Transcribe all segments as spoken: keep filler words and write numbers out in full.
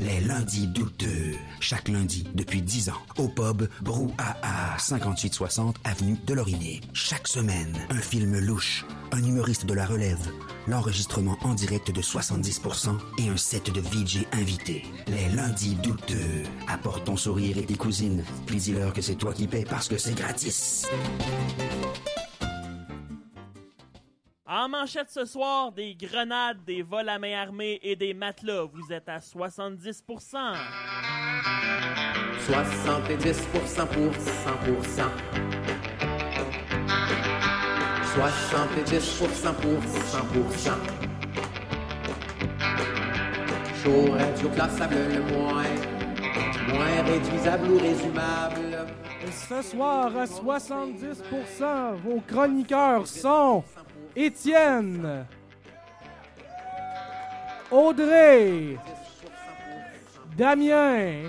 Les lundis douteux. Chaque lundi, depuis dix ans, au pub Brouhaha, cinquante-huit soixante avenue de Lorimier. Chaque semaine, un film louche, un humoriste de la relève, l'enregistrement en direct de soixante-dix pour cent et un set de V J invités. Les lundis douteux. Apporte ton sourire et tes cousines. Puis dis-leur que c'est toi qui paies parce que c'est gratis. En manchette ce soir, des grenades, des vols à main armée et des matelas. Vous êtes à soixante-dix pour cent. soixante-dix pour cent pour cent pour cent. soixante-dix pour cent pour cent pour cent. Chaud, radio, classable, le moins, moins réduisable ou résumable. Ce soir, à soixante-dix pour cent, vos chroniqueurs sont Étienne, Audrey, Damien,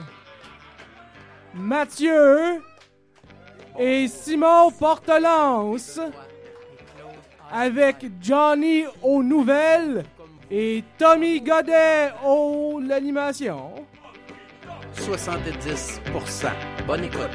Mathieu et Simon Portelance, avec Johnny aux nouvelles et Tommy Godet aux l'animation. soixante-dix pour cent. Bonne écoute.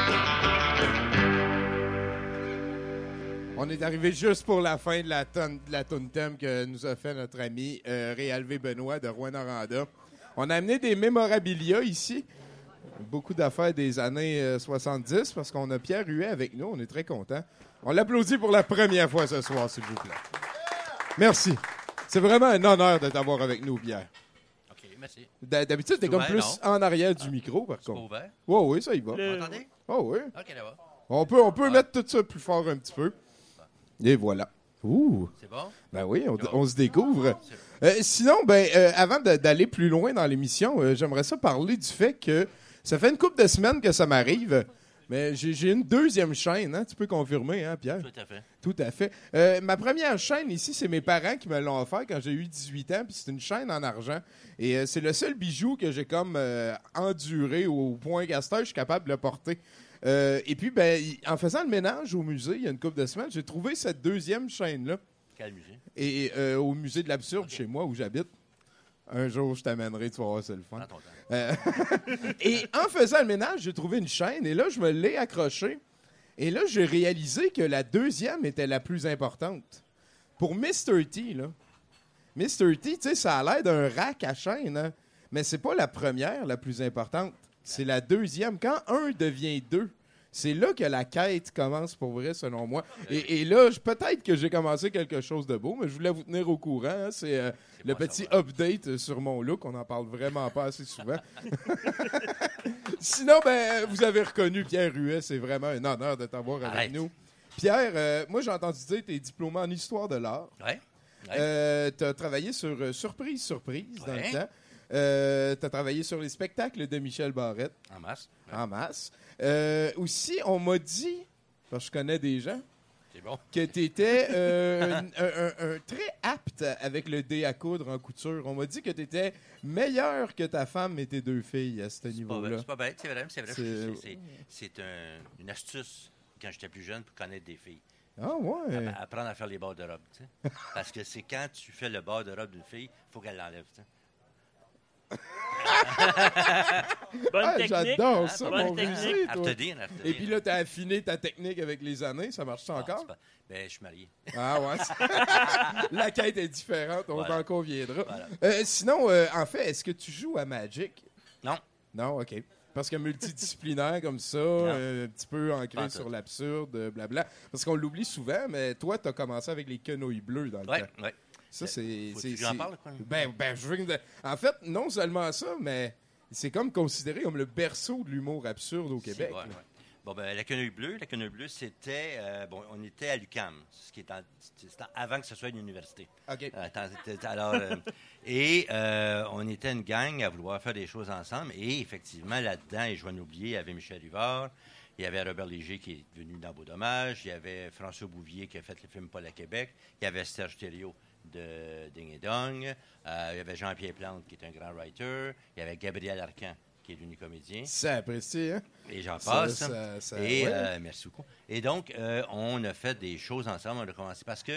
On est arrivé juste pour la fin de la tonne de la toune thème que nous a fait notre ami euh, Réalvé Benoît de Rouyn-Noranda. On a amené des mémorabilia ici. Beaucoup d'affaires des années euh, soixante-dix parce qu'on a Pierre Huet avec nous. On est très contents. On l'applaudit pour la première fois ce soir, s'il vous plaît. Merci. C'est vraiment un honneur de t'avoir avec nous, Pierre. OK, merci. D'habitude, t'es comme ouvert, plus non? en arrière du micro, par C'est pas contre. ouvert? Oui, oui, ça y va. Le- Vous m'entendez? Oh oui. OK, là-bas. On peut, on peut mettre tout ça plus fort un petit peu. Et voilà. Ouh. C'est bon? Ben oui, on, C'est bon. on se découvre. C'est- Euh, sinon, ben, euh, avant de- d'aller plus loin dans l'émission, euh, j'aimerais ça parler du fait que ça fait une couple de semaines que ça m'arrive, mais j'ai j'ai une deuxième chaîne, hein? Tu peux confirmer, hein, Pierre? Tout à fait. Tout à fait. Euh, ma première chaîne ici, c'est mes parents qui me l'ont offert quand j'ai eu dix-huit ans, puis c'est une chaîne en argent. Et euh, c'est le seul bijou que j'ai comme euh, enduré au point qu'à cette heure, je suis capable de le porter. Euh, et puis, ben, y- en faisant le ménage au musée, il y a une couple de semaines, j'ai trouvé cette deuxième chaîne-là. Quel musée? Et euh, au musée de l'absurde, chez moi, où j'habite. Un jour, je t'amènerai, tu vas voir, c'est le fun. Prends ton temps. Euh, et en faisant le ménage, j'ai trouvé une chaîne, et là, je me l'ai accrochée. Et là, j'ai réalisé que la deuxième était la plus importante. Pour mister T, là. mister T, tu sais, ça a l'air d'un rack à chaîne, hein, mais c'est pas la première la plus importante. C'est la deuxième. Quand un devient deux, c'est là que la quête commence pour vrai, selon moi. Et, et là, je- peut-être que j'ai commencé quelque chose de beau, mais je voulais vous tenir au courant. hein. C'est euh, le bon à petit savoir. update sur mon look. On n'en parle vraiment pas assez souvent. Sinon, ben, vous avez reconnu Pierre Huet. C'est vraiment un honneur de t'avoir avec Arrête. nous. Pierre, euh, moi, j'ai entendu dire que tu es diplômé en histoire de l'art. Ouais. Ouais. Euh, tu as travaillé sur euh, Surprise, Surprise dans Ouais. le temps. Euh, tu as travaillé sur les spectacles de Michel Barrette En masse. Ouais. en masse. Euh, aussi, on m'a dit, parce que je connais des gens, C'est bon. que tu étais un, un- un- un très apte avec le dé à coudre en couture. On m'a dit que tu étais meilleur que ta femme et tes deux filles à ce C'est pas, niveau-là. c'est pas bête, c'est vrai. C'est vrai. C'est- C'est, c'est, c'est un- une astuce quand j'étais plus jeune pour connaître des filles. Ah ouais. App- Apprendre à faire les bords de robe. tu sais. Parce que c'est quand tu fais le bord de robe d'une fille, il faut qu'elle l'enlève. tu sais. Bonne Ah, technique. j'adore ça, Bonne mon technique. musée, Elle toi. te dit, elle te Et dit. puis là, tu as affiné ta technique avec les années. Ça marche ça Ah, encore? c'est pas- Ben, je suis marié. Ah ouais. c'est- La quête est différente, on Voilà. t'en conviendra. Voilà. Euh, sinon, euh, en fait, est-ce que tu joues à Magic? Non. Non, OK. Parce que multidisciplinaire comme ça, euh, un petit peu Pas ancré en sur tout. l'absurde, euh, blabla. Parce qu'on l'oublie souvent, mais toi, tu as commencé avec les quenouilles bleues dans le Ouais, temps. ouais. Ça, c'est... Faut c'est- que j'en c'est- parle, quoi. Ben, ben, je veux... que- En fait, non seulement ça, mais c'est comme considéré comme le berceau de l'humour absurde au C'est- Québec. ouais, là. ouais. Bon, ben, la quenouille bleue, la quenouille bleue, c'était. euh, bon, on était à l'U Q A M, ce qui est en- c'était avant que ce soit une université. OK. Euh, attends, c'était- alors, euh, et euh, on était une gang à vouloir faire des choses ensemble. Et effectivement, là-dedans, et je vais en oublier, il y avait Michel Rivard, il y avait Robert Léger qui est venu dans Beau Dommage, il y avait François Bouvier qui a fait le film Paul à Québec, il y avait Serge Thériault de Ding et Dong, euh, il y avait Jean-Pierre Plante qui est un grand writer, il y avait Gabriel Arcan qui est devenu comédien. C'est apprécié, hein? Et j'en Ça, passe. ça- ça- et ouais. euh, merci beaucoup. Et donc, euh, on a fait des choses ensemble. On a commencé parce que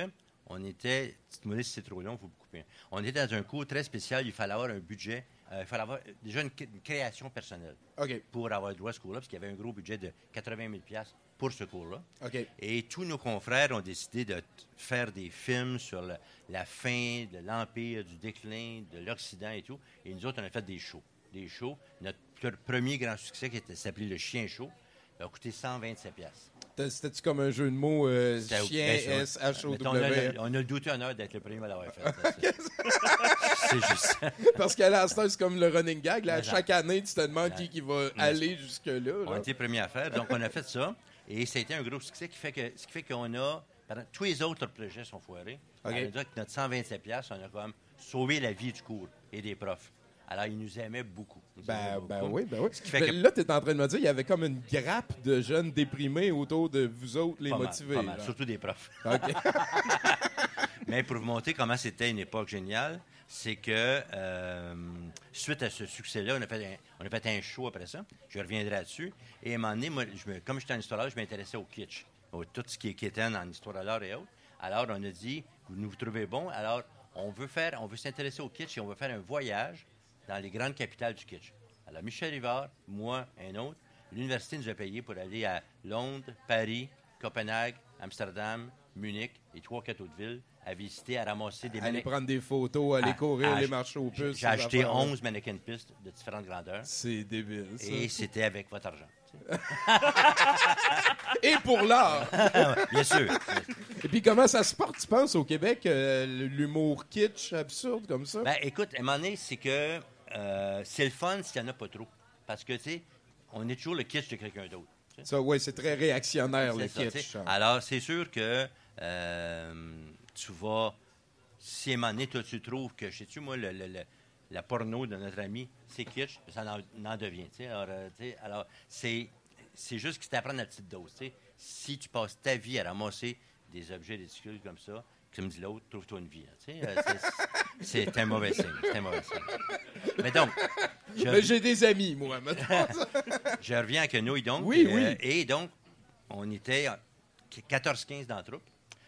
on était, dites-moi si c'est trop long, il faut vous couper. On était dans un cours très spécial, il fallait avoir un budget, euh, il fallait avoir déjà une, une création personnelle OK. pour avoir droit à ce cours-là, parce qu'il y avait un gros budget de quatre-vingt mille dollars pour ce cours-là. OK. Et tous nos confrères ont décidé de t- faire des films sur le- la fin de l'Empire, du déclin, de l'Occident et tout. Et nous autres, on a fait des shows. Des shows. Notre pr- premier grand succès, qui était, s'appelait Le Chien Chaud, a coûté cent vingt-sept piastres. T'as- C'était-tu comme un jeu de mots euh, C'était- chien bien sûr. S H O Mettons, on, a W? le, on a le douteux honneur d'être le premier à l'avoir fait. C'est, c'est juste ça. Parce qu'à l'instant, c'est comme le running gag. Là, Exact. chaque année, tu te demandes qui, qui va N'est-ce aller jusque-là. On là. était les premiers à faire. Donc, on a fait ça. Et ça a été un gros succès qui fait que, ce qui fait qu'on a... Pendant, tous les autres projets sont foirés. OK. Alors, on a dit que notre cent vingt-sept piastres, on a quand même sauvé la vie du cours et des profs. Alors, ils nous aimaient beaucoup. Ils nous aimaient Ben, beaucoup. ben oui, ben oui. Ce qui fait Ben, que- Là, tu es en train de me dire qu'il y avait comme une grappe de jeunes déprimés autour de vous autres, les Pas mal, motivés. pas mal, là. surtout des profs. OK. Mais pour vous montrer comment c'était une époque géniale, c'est que euh, suite à ce succès-là, on a, fait un, on a fait un show après ça. Je reviendrai là-dessus. Et à un moment donné, moi, je me- comme j'étais en histoire je m'intéressais au kitsch, au tout ce qui est kitten en histoire à l'art et autres. Alors, on a dit, vous nous trouvez bon, alors on veut faire, on veut s'intéresser au kitsch et on veut faire un voyage dans les grandes capitales du kitsch. Alors, Michel Rivard, moi, un autre, l'université nous a payé pour aller à Londres, Paris, Copenhague, Amsterdam, Munich et trois, quatre autres villes à visiter, à ramasser des Aller mannequins. prendre des photos, aller Ah, courir, ah, les j'ai- marchés aux puces. J'ai acheté ces affaires-là. onze mannequins de piste de différentes grandeurs. C'est débile, ça. Et c'était avec votre argent. tu sais. Et pour l'art! Bien sûr. Et puis, comment ça se porte, tu penses, au Québec, euh, l'humour kitsch, absurde, comme ça? Ben, écoute, à un moment donné, c'est que euh, c'est le fun s'il n'y en a pas trop. Parce que, tu sais, on est toujours le kitsch de quelqu'un d'autre. tu sais. Ça, oui, c'est très réactionnaire, le C'est ça, tu kitsch. sais. hein. Alors, c'est sûr que euh, tu vas... Si à un moment donné, toi, tu trouves que, sais-tu, moi, le, le- le- la porno de notre ami, c'est kitsch, ça en, en devient. tu sais. Alors, euh, tu sais, alors c'est, c'est juste que c'est à prendre la petite dose. tu sais. Si tu passes ta vie à ramasser des objets ridicules comme ça, comme dit l'autre, trouve-toi une vie. hein, tu sais. Euh, c'est, c'est un mauvais signe. C'est un mauvais signe. Mais donc, je, Mais j'ai des amis, moi, maintenant. je reviens à Quenouille, donc. Oui, euh, oui. Et donc, on était quatorze quinze dans la troupe.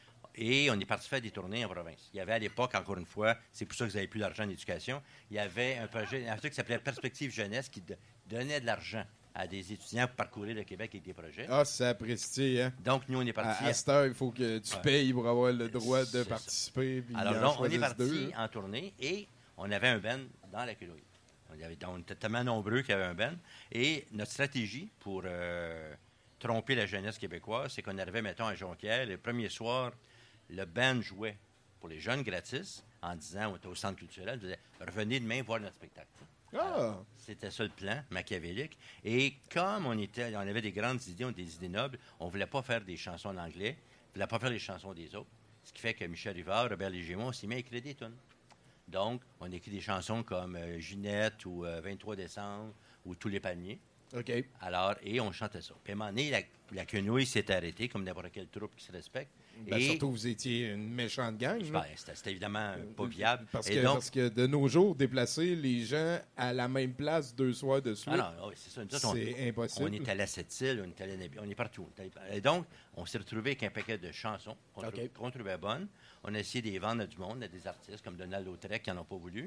Et on est parti faire des tournées en province. Il y avait à l'époque, encore une fois, c'est pour ça que vous n'avez plus d'argent d'éducation, il y avait un projet, un truc qui s'appelait Perspective Jeunesse qui de- donnait de l'argent à des étudiants pour parcourir le Québec avec des projets. Ah, c'est apprécié, hein? Donc, nous, on est partis. À, à cette heure, il faut que tu Ouais. payes pour avoir le droit de C'est ça. participer. puis Alors, ils en donc, on est choisissent parti deux, hein. en tournée et on avait un band dans la Quenouille. On, y avait- on était tellement nombreux qu'il y avait un band. Et notre stratégie pour euh, tromper la jeunesse québécoise, c'est qu'on arrivait, mettons, à Jonquière. Le premier soir, le band jouait pour les jeunes gratis en disant, on était au centre culturel, on disait, revenez demain voir notre spectacle. Ah! C'était ça le plan machiavélique. Et comme on était, on avait des grandes idées, on avait des idées nobles, on ne voulait pas faire des chansons en anglais, on ne voulait pas faire les chansons des autres. Ce qui fait que Michel Rivard, Robert Léger-Moi, on s'est mis à écrire des tunes. Donc, on écrit des chansons comme euh, Ginette ou euh, vingt-trois décembre ou Tous les palmiers. OK. Alors, et on chantait ça. Puis à un moment donné, la, la quenouille s'est arrêtée, comme n'importe quelle troupe qui se respecte. Ben, et surtout, vous étiez une méchante gang. ben, là. c'était, c'était évidemment pas viable. Parce et que, donc, parce que de nos jours, déplacer les gens à la même place deux soirs de suite, ah non, oui, c'est ça. Nous autres, on- c'est impossible. On est allé à Sept-Îles, on est allé à Nabi- on est partout. On est allé- Et donc, on s'est retrouvé avec un paquet de chansons qu'on, OK. trou- qu'on trouvait bonnes. On a essayé de les vendre à du monde, à des artistes comme Donald Lautrec qui n'en ont pas voulu.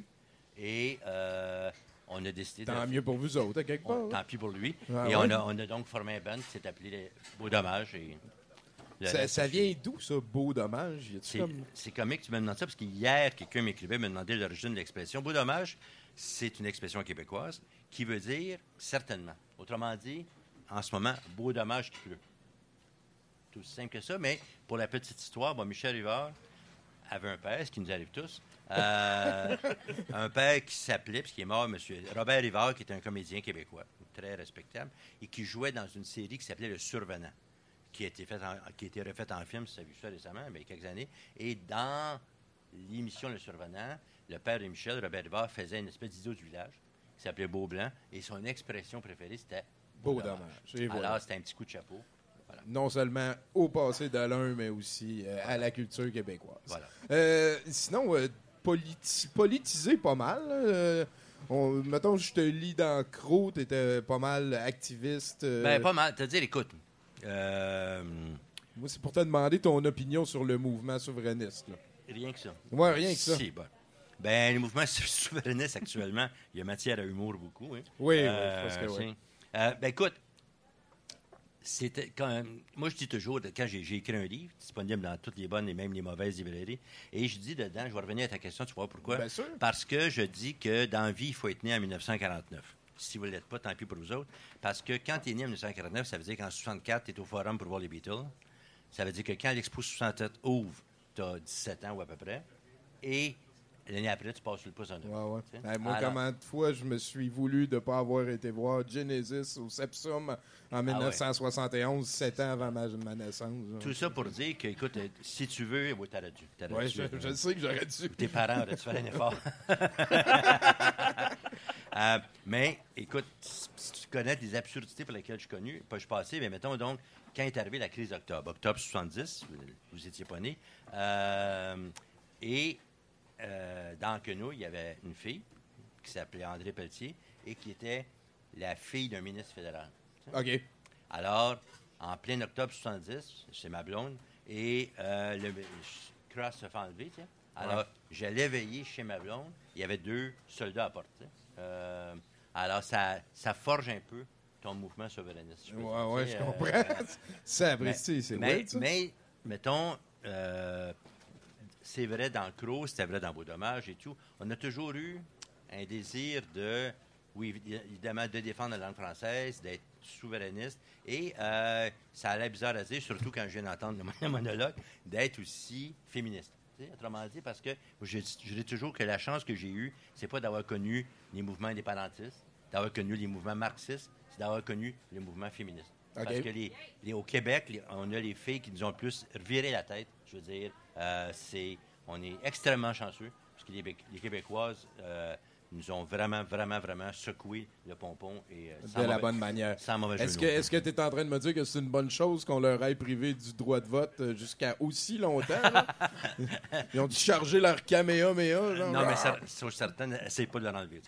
Et euh, on a décidé Tant de... mieux pour vous autres, à quelque part. on- hein. tant pis pour lui. Ah et ouais? on, a, on a donc formé un band qui s'est appelé les Beaux Dommages. Et le Ça, reste, ça c'est- vient d'où, ça, beau dommage? Y a-tu C'est, comme... c'est comique que tu me demandes ça, parce qu'hier, quelqu'un m'écrivait, me demandait l'origine de l'expression. Beau dommage, c'est une expression québécoise qui veut dire certainement. Autrement dit, en ce moment, beau dommage qu'il pleut. Tout aussi simple que ça, mais pour la petite histoire, bon, Michel Rivard avait un père, ce qui nous arrive tous, euh, un père qui s'appelait, puisqu'il est mort, M. Robert Rivard, qui était un comédien québécois, très respectable, et qui jouait dans une série qui s'appelait Le Survenant, qui a été, fait en- qui a été refait en film, si tu as vu ça récemment, mais il y a quelques années. Et dans l'émission Le Survenant, le père de Michel, Robert Rivard, faisait une espèce d'idiot du village qui s'appelait Beau Blanc, et son expression préférée, c'était Beau dommage. Et voilà. Alors, c'était un petit coup de chapeau. Voilà. Non seulement au passé d'Alain, mais aussi euh, à la culture québécoise. Voilà. Euh, sinon, euh, politi- politisé pas mal. là. Euh, on, mettons, je te lis dans Croc, t'étais pas mal activiste. euh, Ben, pas mal. T'as dit, écoute, euh, Moi, c'est pour te demander ton opinion sur le mouvement souverainiste. là. Rien que ça. Ouais, rien que ça. Si, bon. Ben, le mouvement souverainiste, actuellement, il y a matière à humour beaucoup. Hein. Oui, Euh, oui, je pense que oui. c'est- euh, ben, écoute, c'était quand même- moi, je dis toujours, quand j'ai, j'ai écrit un livre, disponible dans toutes les bonnes et même les mauvaises librairies, et je dis dedans, je vais revenir à ta question, tu vas voir pourquoi. Bien sûr. Parce que je dis que dans la vie, il faut être né en dix-neuf cent quarante-neuf. Si vous ne l'êtes pas, tant pis pour vous autres. Parce que quand tu es né en dix-neuf cent quarante-neuf, ça veut dire qu'en soixante-quatre, tu es au Forum pour voir les Beatles. Ça veut dire que quand l'Expo soixante-sept ouvre, tu as dix-sept ans ou à peu près. Et l'année après, tu passes sur le pouce en Ouais, ouais. Tu sais? Hey, moi, Alors- combien de fois je me suis voulu de ne pas avoir été voir Genesis au Sepsum en dix-neuf cent soixante et onze, sept ans avant ma, ma naissance. là. Tout ça pour dire que, écoute, euh, si tu veux, oui, t'aurais dû. T'aurais Ouais, dû, je, euh, je sais que j'aurais dû. Tes parents auraient dû faire un effort. Euh, mais, écoute, si si tu connais des absurdités pour lesquelles je suis connu, pas je suis passé, mais mettons donc, quand est arrivée la crise d'octobre, octobre soixante-dix, vous, vous étiez pas né, euh, et euh, dans Queneau, il y avait une fille qui s'appelait André Pelletier et qui était la fille d'un ministre fédéral. OK. Alors, en plein octobre soixante-dix, c'est ma blonde, et euh, le cross se fait enlever, tu sais. Alors, Ouais. j'allais veiller chez ma blonde, il y avait deux soldats à porte, tu sais. Euh, alors, ça, ça forge un peu ton mouvement souverainiste. je peux Ouais, dire, ouais, tu je sais, comprends. euh, Ça, mais, Bristi, c'est mais, weird, ça. mais, mettons, euh, c'est vrai dans le Creux, c'était vrai dans Beau Dommage et tout. On a toujours eu un désir de, oui, évidemment, de défendre la langue française, d'être souverainiste. Et euh, ça a l'air bizarre à dire, surtout quand je viens d'entendre le monologue, d'être aussi féministe. Tu sais, autrement dit, parce que je, je dis toujours que la chance que j'ai eue, c'est pas d'avoir connu les mouvements indépendantistes, d'avoir connu les mouvements marxistes, c'est d'avoir connu le mouvement féministe. OK. Parce que les, les- au Québec, les- on a les filles qui nous ont le plus viré la tête. Je veux dire, euh, c'est, on est extrêmement chanceux parce que les, Bé- les Québécoises euh, nous ont vraiment, vraiment, vraiment secoué le pompon. Et, euh, sans De la mauvais- bonne manière. Sans mauvais jeu Est-ce de que mots. est-ce que tu es en train de me dire que c'est une bonne chose qu'on leur ait privé du droit de vote euh, jusqu'à aussi longtemps? là? Ils ont dû charger leur Kamehameha. Genre. Non, mais ça, sur certaines, essaye pas de leur enlever. tu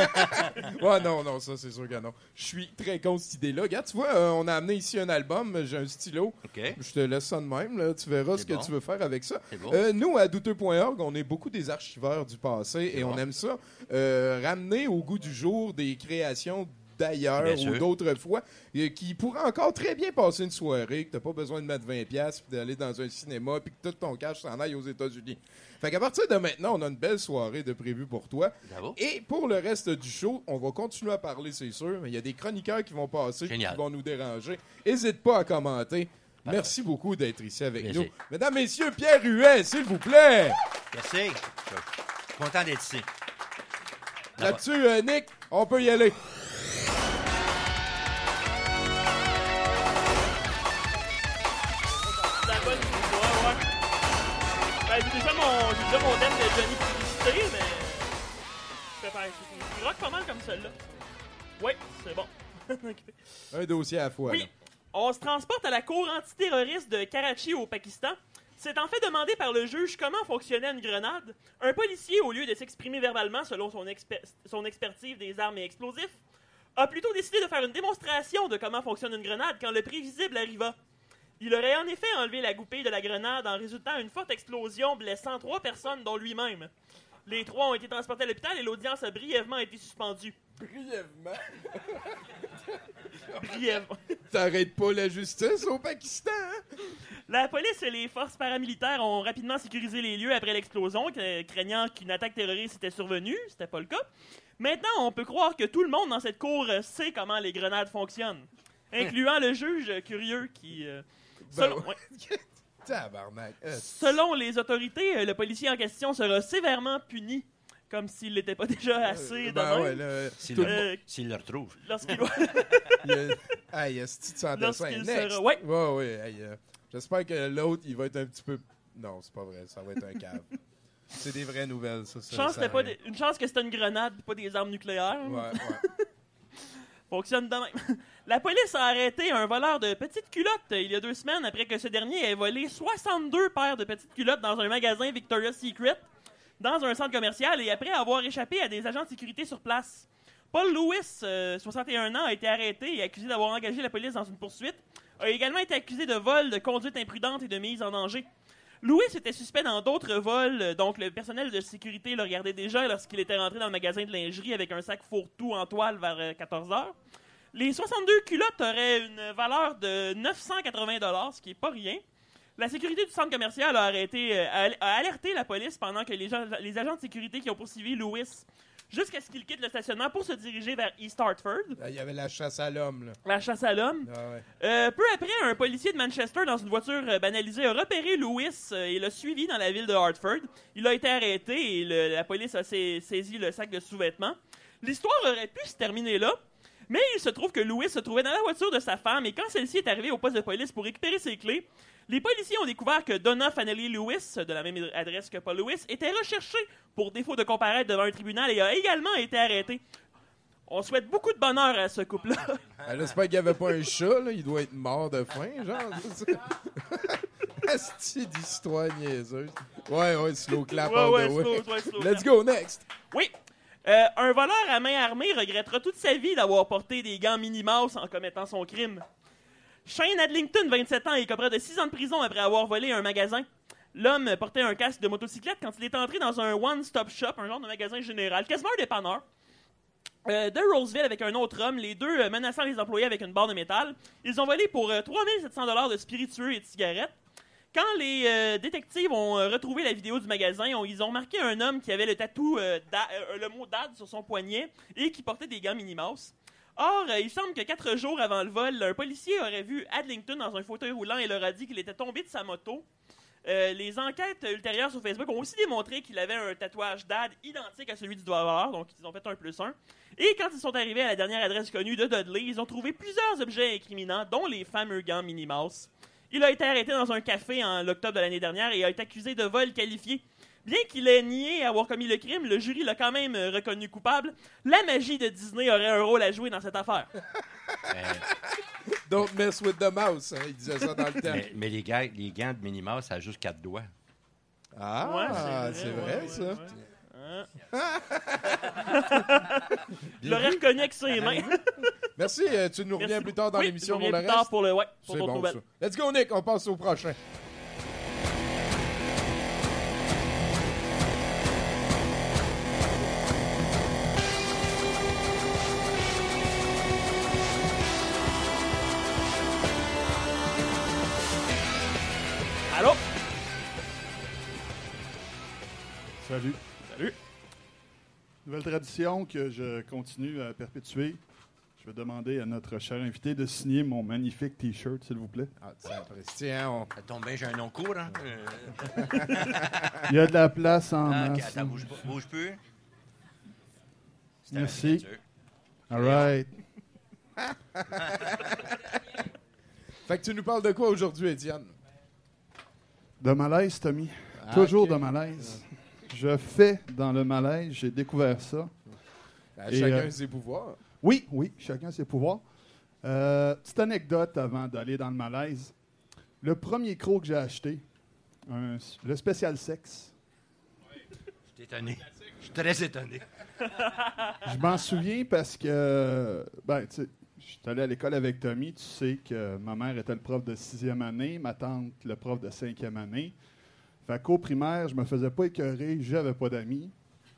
sais. Ouais, non, non, ça, c'est sûr que non. Je suis très contre cette idée-là. Regarde, tu vois, euh, on a amené ici un album, j'ai un stylo. OK? Je te laisse ça de même, là. Tu verras C'est ce que bon. tu veux faire avec ça. C'est bon. Euh, nous, à douteux point org, on est beaucoup des archiveurs du passé et bon. on aime ça. euh, ramener au goût du jour des créations d'ailleurs Bien ou sûr. d'autres fois euh, qui pourraient encore très bien passer une soirée, que tu n'as pas besoin de mettre vingt pièces puis d'aller dans un cinéma puis que tout ton cash s'en aille aux États-Unis. Fait qu'à partir de maintenant, on a une belle soirée de prévue pour toi. Bravo. Et pour le reste du show, on va continuer à parler, c'est sûr, mais il y a des chroniqueurs qui vont passer Génial. qui vont nous déranger. N'hésite pas à commenter. Merci beaucoup d'être ici avec Plaisir. nous. Mesdames, Messieurs, Pierre Huet, s'il vous plaît. Merci. Je suis content d'être ici. Là-dessus, euh, Nick, on peut y aller. La bonne ouais, ouais. Ben, j'ai déjà mon, j'ai déjà mon thème de Johnny publicité, mais. Je vais faire. Je rock pas mal comme celle-là. Oui, c'est bon. Un dossier à la fois. Oui, là. on se transporte à la cour antiterroriste de Karachi au Pakistan. C'est en fait demandé par le juge comment fonctionnait une grenade. Un policier, au lieu de s'exprimer verbalement selon son, exper- son expertise des armes et explosifs, a plutôt décidé de faire une démonstration de comment fonctionne une grenade quand le prévisible arriva. Il aurait en effet enlevé la goupille de la grenade en résultant à une forte explosion blessant trois personnes, dont lui-même. Les trois ont été transportés à l'hôpital et l'audience a brièvement été suspendue. Brièvement. Brièvement. T'arrêtes pas la justice au Pakistan, hein? La police et les forces paramilitaires ont rapidement sécurisé les lieux après l'explosion, que- craignant qu'une attaque terroriste était survenue. C'était pas le cas. Maintenant, on peut croire que tout le monde dans cette cour euh, sait comment les grenades fonctionnent, incluant le juge curieux qui... euh, Ben selon, ouais. ouais. Tabarnak. Euh, Selon les autorités, euh, le policier en question sera sévèrement puni, comme s'il n'était pas déjà assez de ben même, ouais, là, S'il tout le, le Euh, s'il le retrouve. lorsqu'il il y a... Ah, il y a ce petit sans dessin. Lorsqu'il Next. sera- ouais. Ouais, ouais. Hey, euh, j'espère que l'autre, il va être un petit peu... Non, c'est pas vrai. Ça va être un cave. C'est des vraies nouvelles, ça. ça chance ça c'était pas arrive. des- une chance que c'était une grenade et pas des armes nucléaires. Ouais, ouais. Fonctionne de même. La police a arrêté un voleur de petites culottes euh, il y a deux semaines après que ce dernier ait volé soixante-deux paires de petites culottes dans un magasin Victoria's Secret, dans un centre commercial, et après avoir échappé à des agents de sécurité sur place. Paul Lewis, euh, soixante et un ans, a été arrêté et accusé d'avoir engagé la police dans une poursuite. A également été accusé de vol, de conduite imprudente et de mise en danger. Lewis était suspect dans d'autres vols, donc le personnel de sécurité le regardait déjà lorsqu'il était rentré dans le magasin de lingerie avec un sac fourre-tout en toile vers quatorze heures. Les soixante-deux culottes auraient une valeur de neuf cent quatre-vingts dollars, ce qui n'est pas rien. La sécurité du centre commercial a, arrêté, a, a alerté la police pendant que les, gens, les agents de sécurité qui ont poursuivi Lewis jusqu'à ce qu'il quitte le stationnement pour se diriger vers East Hartford. Il y avait la chasse à l'homme, là. La chasse à l'homme. Ah ouais. Euh, peu après, un policier de Manchester, dans une voiture euh, banalisée, a repéré Lewis euh, et l'a suivi dans la ville de Hartford. Il a été arrêté et le, la police a sa- saisi le sac de sous-vêtements. L'histoire aurait pu se terminer là, mais il se trouve que Lewis se trouvait dans la voiture de sa femme et quand celle-ci est arrivée au poste de police pour récupérer ses clés, les policiers ont découvert que Donna Fanelli Lewis, de la même adresse que Paul Lewis, était recherchée pour défaut de comparaître devant un tribunal et a également été arrêté. On souhaite beaucoup de bonheur à ce couple-là. Ah, j'espère qu'il n'y avait pas un chat, là. Il doit être mort de faim, genre. Asti d'histoire niaiseuse. Ouais, ouais, slow clap Ouais, all ouais, the way. slow, ouais, slow Let's clap. go, next. Oui. Euh, un voleur à main armée regrettera toute sa vie d'avoir porté des gants Minnie Mouse en commettant son crime. Shane Adlington, vingt-sept ans, est coupable de six ans de prison après avoir volé un magasin. L'homme portait un casque de motocyclette quand il est entré dans un one-stop shop, un genre de magasin général, quasiment un dépanneur, euh, de Roseville avec un autre homme, les deux euh, menaçant les employés avec une barre de métal. Ils ont volé pour euh, trois mille sept cents dollars de spiritueux et de cigarettes. Quand les euh, détectives ont euh, retrouvé la vidéo du magasin, on- ils ont remarqué un homme qui avait le tatou, euh, da- euh, le mot Dad sur son poignet et qui portait des gants Minnie Mouse. Or, euh, il semble que quatre jours avant le vol, un policier aurait vu Adlington dans un fauteuil roulant et leur a dit qu'il était tombé de sa moto. Euh, les enquêtes ultérieures sur Facebook ont aussi démontré qu'il avait un tatouage Dad identique à celui du voleur, donc ils ont fait un plus un. Et quand ils sont arrivés à la dernière adresse connue de Dudley, ils ont trouvé plusieurs objets incriminants, dont les fameux gants Minnie Mouse. Il a été arrêté dans un café en octobre de l'année dernière et a été accusé de vol qualifié. Bien qu'il ait nié avoir commis le crime, le jury l'a quand même euh, reconnu coupable. La magie de Disney aurait un rôle à jouer dans cette affaire. Euh, Don't mess with the mouse, hein. Il disait ça dans le temps. mais mais les, gars, les gants de Minnie Mouse, ça a juste quatre doigts. Ah, Ouais, c'est vrai, ouais, ça. ouais, ouais. Hein? Il l'aurait reconnu avec ses mains. Merci, euh, tu nous reviens Merci. plus tard dans Oui, l'émission je pour reviens le plus tard reste. pour le ouais, pour C'est d'autres bon, nouvelles. ça. Let's go, Nick, on passe au prochain. Allô? Salut. Salut. Nouvelle tradition que je continue à perpétuer. Je vais demander à notre cher invité de signer mon magnifique T-shirt, s'il vous plaît. Ah, ça tiens, on... Ça tombe bien, j'ai un nom court. Hein? Euh, Il y a de la place en ah, ok, masse. attends, bouge, pas- bouge plus. C'est à la Merci. signature. All right. Fait que tu nous parles de quoi aujourd'hui, Étienne? De malaise, Tommy. Ah, Toujours ok. de malaise. Je fais dans le malaise. J'ai découvert ça. Ben, Et, chacun euh, ses pouvoirs. Oui, oui, chacun ses pouvoirs. Euh, petite anecdote avant d'aller dans le malaise. Le premier croc que j'ai acheté, un- le spécial sexe, Je suis étonné. Je suis très étonné. je m'en souviens parce que, ben, tu sais, je suis allé à l'école avec Tommy. Tu sais que ma mère était le prof de sixième année, ma tante le prof de cinquième année. Fait qu'au primaire, je me faisais pas écœurer, j'avais pas d'amis.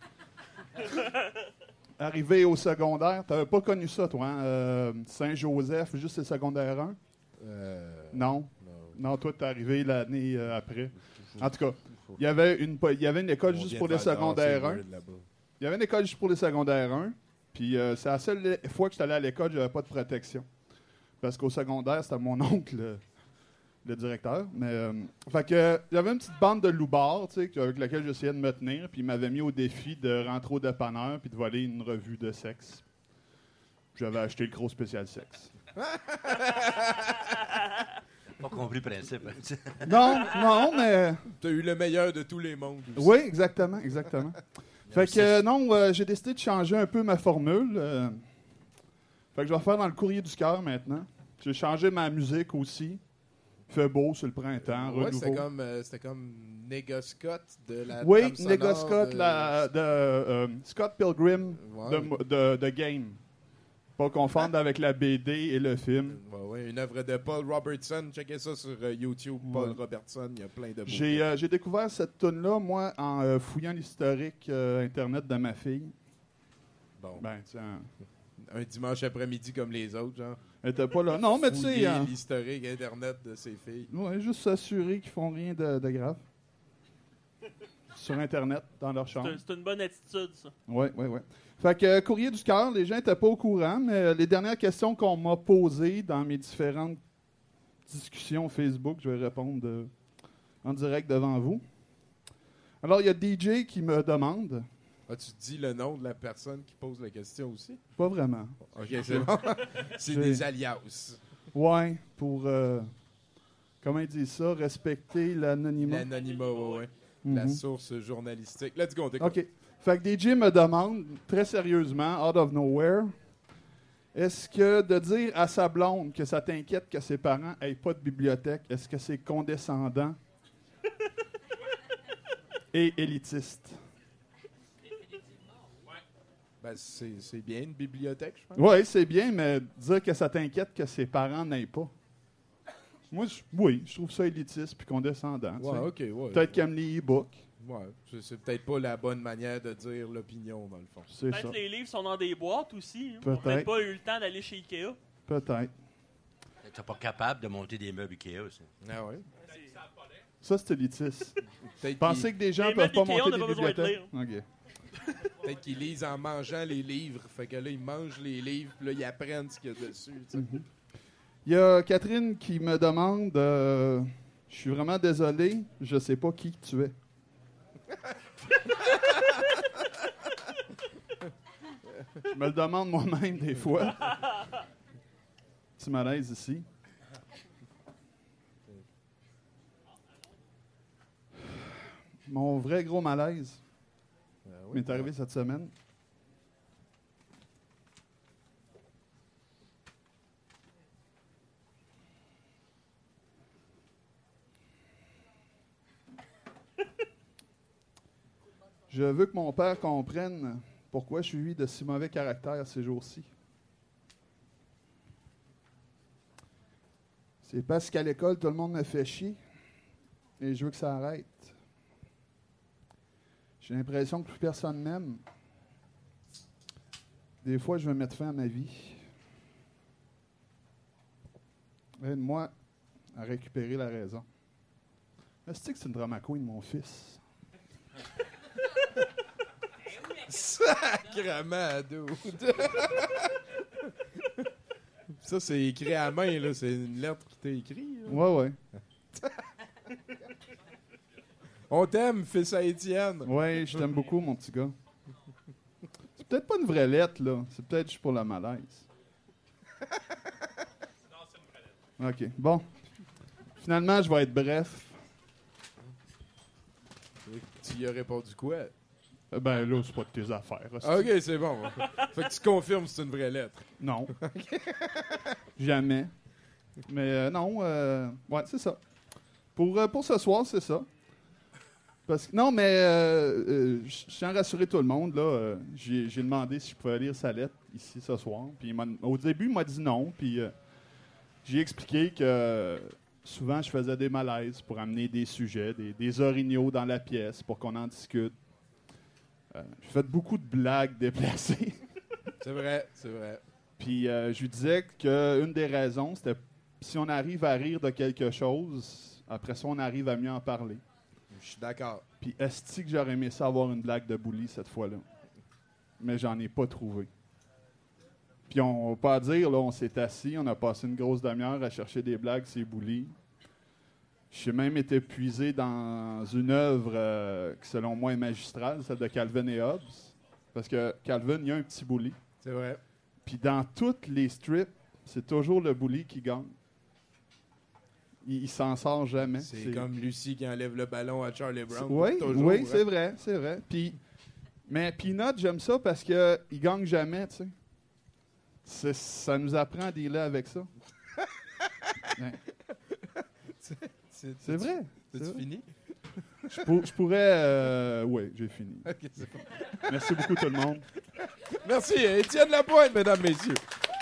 Arrivé au secondaire, t'avais pas connu ça, toi, hein? Euh, Saint-Joseph, juste le secondaire un? Euh, Non. Non, toi, t'es arrivé l'année euh, après. En tout cas, il y avait une, po- il y avait une école on juste vient pour de les faire secondaires danser un. Word là-bas. Il y avait une école juste pour les secondaires un. Puis euh, c'est la seule fois que j'étais allé à l'école, j'avais pas de protection. Parce qu'au secondaire, c'était mon oncle, le, le directeur. Mais, euh, fait que, euh, il y avait une petite bande de loupards, tu sais, avec laquelle j'essayais de me tenir. Puis il m'avait mis au défi de rentrer au dépanneur puis de voler une revue de sexe. J'avais acheté le gros spécial sexe. Pas compris le principe. Hein. Non, non, mais... T'as eu le meilleur de tous les mondes. aussi. Oui, exactement, exactement. Fait que euh, non, euh, j'ai décidé de changer un peu ma formule. euh. Fait que je vais faire dans le courrier du cœur maintenant. J'ai changé ma musique aussi. Il fait beau, c'est le printemps, Ouais, renouveau. c'était comme, euh, c'était comme Nega Scott de la Oui, trame sonore Nega Scott, de- la, de, euh, Scott Pilgrim Ouais. de, de, de Game. Pas confondre avec la B D et le film. Ouais, ouais, une œuvre de Paul Robertson. Checkez ça sur euh, YouTube. Paul Ouais. Robertson, il y a plein de beaux J'ai clips. euh, j'ai découvert cette tune-là, moi, en euh, fouillant l'historique euh, Internet de ma fille. Bon, Ben, tiens, un dimanche après-midi comme les autres, genre. elle était pas là. Non, mais tu sais, Fouiller hein, l'historique Internet de ses filles. ouais, juste s'assurer qu'ils font rien de, de grave. Sur Internet, dans leur C'est chambre. un- c'est une bonne attitude, ça. Oui, oui, oui. Fait que euh, Courrier du cœur, les gens n'étaient pas au courant, mais euh, les dernières questions qu'on m'a posées dans mes différentes discussions Facebook, je vais répondre euh, en direct devant vous. Alors, il y a D J qui me demande, As-tu dit le nom de la personne qui pose la question aussi? pas vraiment. OK, c'est bon. C'est J'ai- des alias. Ouais, pour, euh, comment ils disent ça, respecter l'anonymat. L'anonymat, ouais, ouais. Mhm. La source journalistique. Let's go, on t'écoute. OK. Fait que D J me demande, très sérieusement, out of nowhere, est-ce que de dire à sa blonde que ça t'inquiète que ses parents n'aient pas de bibliothèque, est-ce que c'est condescendant et élitiste? Ben, c'est c'est bien une bibliothèque, je pense. Oui, c'est bien, mais dire que ça t'inquiète que ses parents n'aient pas. Moi, je- oui, je trouve ça élitiste puis condescendant. tu sais. Ouais, OK, ouais. Peut-être qu'ils aiment les e-books. Ouais, c'est- c'est peut-être pas la bonne manière de dire l'opinion, dans le fond. C'est ça. Peut-être les livres sont dans des boîtes aussi. Hein. On Peut-être. n'a peut-être pas eu le temps d'aller chez Ikea. Peut-être. T'es pas capable de monter des meubles Ikea aussi. Ah ouais? Ça, c'est élitiste. Peut-être Pensez qu'ils que des gens Les peuvent pas meubles Ikea, on monter n'a des pas besoin de bibliothèques? OK. peut-être qu'ils lisent en mangeant les livres. Fait que là, ils mangent les livres, puis là, ils apprennent ce qu'il y a dessus. tu sais. Il y a Catherine qui me demande euh, je suis vraiment désolé, je sais pas qui tu es. Je me le demande moi-même des fois. Petit malaise ici. Mon vrai gros malaise m'est arrivé cette semaine. Je veux que mon père comprenne pourquoi je suis de si mauvais caractère ces jours-ci. C'est parce qu'à l'école, tout le monde me fait chier et je veux que ça arrête. J'ai l'impression que plus personne m'aime. Des fois, je veux mettre fin à ma vie. Aide-moi à récupérer la raison. Est-ce que c'est une drama queen, mon fils? Sacrement, dude! Ça, c'est écrit à main, là. C'est une lettre qui t'a écrit. là. Ouais, ouais. On t'aime, fils à Étienne. Ouais, je t'aime beaucoup, mon petit gars. C'est peut-être pas une vraie lettre, là. C'est peut-être juste pour le malaise. OK, bon. Finalement, je vais être bref. Tu y as répondu quoi? Euh, Ben là, c'est pas de tes affaires. hostie. Ah, OK, c'est bon. Fait que tu confirmes que c'est une vraie lettre. Non. Jamais. Mais euh, non, euh, ouais, c'est ça. Pour, euh, pour ce soir, c'est ça. Parce que, non, mais euh, euh, je je tiens à rassurer tout le monde. Là, euh, j'ai, j'ai demandé si je pouvais lire sa lettre ici ce soir. Puis il m'a- au début, il m'a dit non. Puis euh, j'ai expliqué que euh, souvent, je faisais des malaises pour amener des sujets, des, des orignaux dans la pièce pour qu'on en discute. Euh, j'ai fait beaucoup de blagues déplacées. C'est vrai, c'est vrai. Puis euh, je lui disais qu'une des raisons, c'était si on arrive à rire de quelque chose, après ça, on arrive à mieux en parler. Je suis d'accord. Puis est-ce que j'aurais aimé ça avoir une blague de bully cette fois-là? Mais j'en ai pas trouvé. Puis on va pas dire, là, on s'est assis, on a passé une grosse demi-heure à chercher des blagues, c'est bully. J'ai même été puisé dans une œuvre euh, qui, selon moi, est magistrale, celle de Calvin et Hobbes. Parce que Calvin, il y a un petit bully. C'est vrai. Puis dans toutes les strips, c'est toujours le bully qui gagne. Il, il s'en sort jamais. C'est comme Lucie qui enlève le ballon à Charlie Brown. Oui, Toujours, oui, hein. c'est vrai, c'est vrai. Puis, mais Peanut, j'aime ça parce que il gagne jamais, tu sais. C'est- Ça nous apprend à dealer avec ça. Ouais. C'est C'est vrai. C'est c'est vrai. fini? Je, pour- je pourrais... euh, oui, j'ai fini. Ok, c'est bon. Merci beaucoup tout le monde. Merci, Étienne Lapointe, mesdames, messieurs.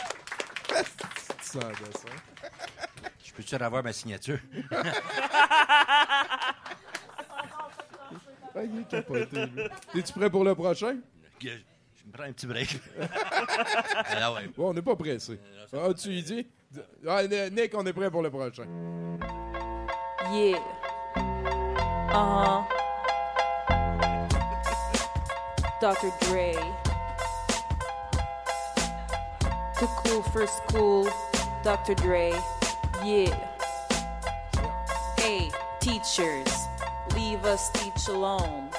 sans dessin. Je peux-tu avoir ma signature? Ah, il est capoté, lui. T'es-tu prêt pour le prochain? Je, je me prends un petit break. Alors, ouais. Bon, on n'est pas pressé. Ah, tu y dis? Ah, Nick, on est prêt pour le prochain. Yeah. Uh-huh. doctor Dre. Too cool for school, doctor Dre. Yeah. Hey, teachers, leave us teach alone.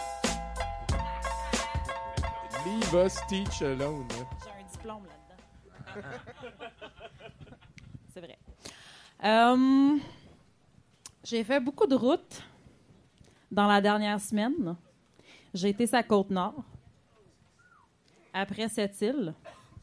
Leave us teach alone. Hein? J'ai un diplôme là-dedans. C'est vrai. Euh, j'ai fait beaucoup de routes dans la dernière semaine. J'ai été sur la Côte-Nord. Après Sept-Îles.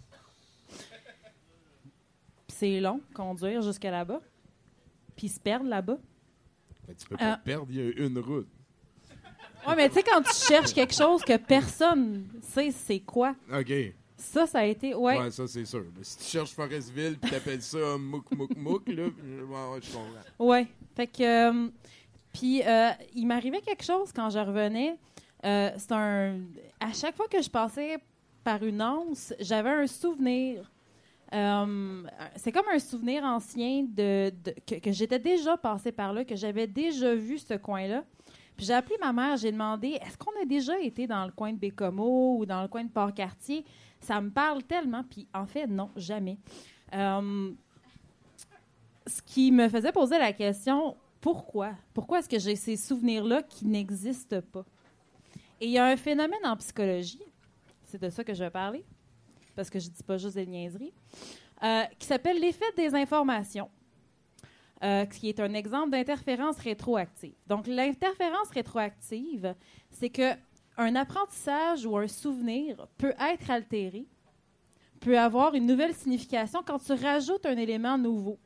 C'est long, conduire jusqu'à là-bas. Puis se perdre là-bas. Mais tu peux pas Euh, te perdre, il y a une route. Oui, mais tu sais, quand tu cherches quelque chose que personne sait c'est quoi, OK. ça, ça a été... Ouais. Ouais, ça, c'est sûr. Mais si tu cherches Forestville puis t'appelles ça Mouk Mouk Mouk, là, je- ouais, ouais, je comprends. Ouais. Fait que... euh, puis, euh, il m'arrivait quelque chose quand je revenais. Euh, c'est un... À chaque fois que je passais par une anse, j'avais un souvenir. Euh, c'est comme un souvenir ancien de, de- que, que j'étais déjà passé par là, que j'avais déjà vu ce coin-là. Puis j'ai appelé ma mère, j'ai demandé, est-ce qu'on a déjà été dans le coin de Bécomo ou dans le coin de Port-Cartier? Ça me parle tellement. Puis en fait, non, jamais. Euh, ce qui me faisait poser la question, pourquoi? Pourquoi est-ce que j'ai ces souvenirs-là qui n'existent pas? Et il y a un phénomène en psychologie, c'est de ça que je vais parler, parce que je ne dis pas juste des niaiseries, euh, qui s'appelle l'effet des informations, euh, qui est un exemple d'interférence rétroactive. Donc, l'interférence rétroactive, c'est que un apprentissage ou un souvenir peut être altéré, peut avoir une nouvelle signification quand tu rajoutes un élément nouveau.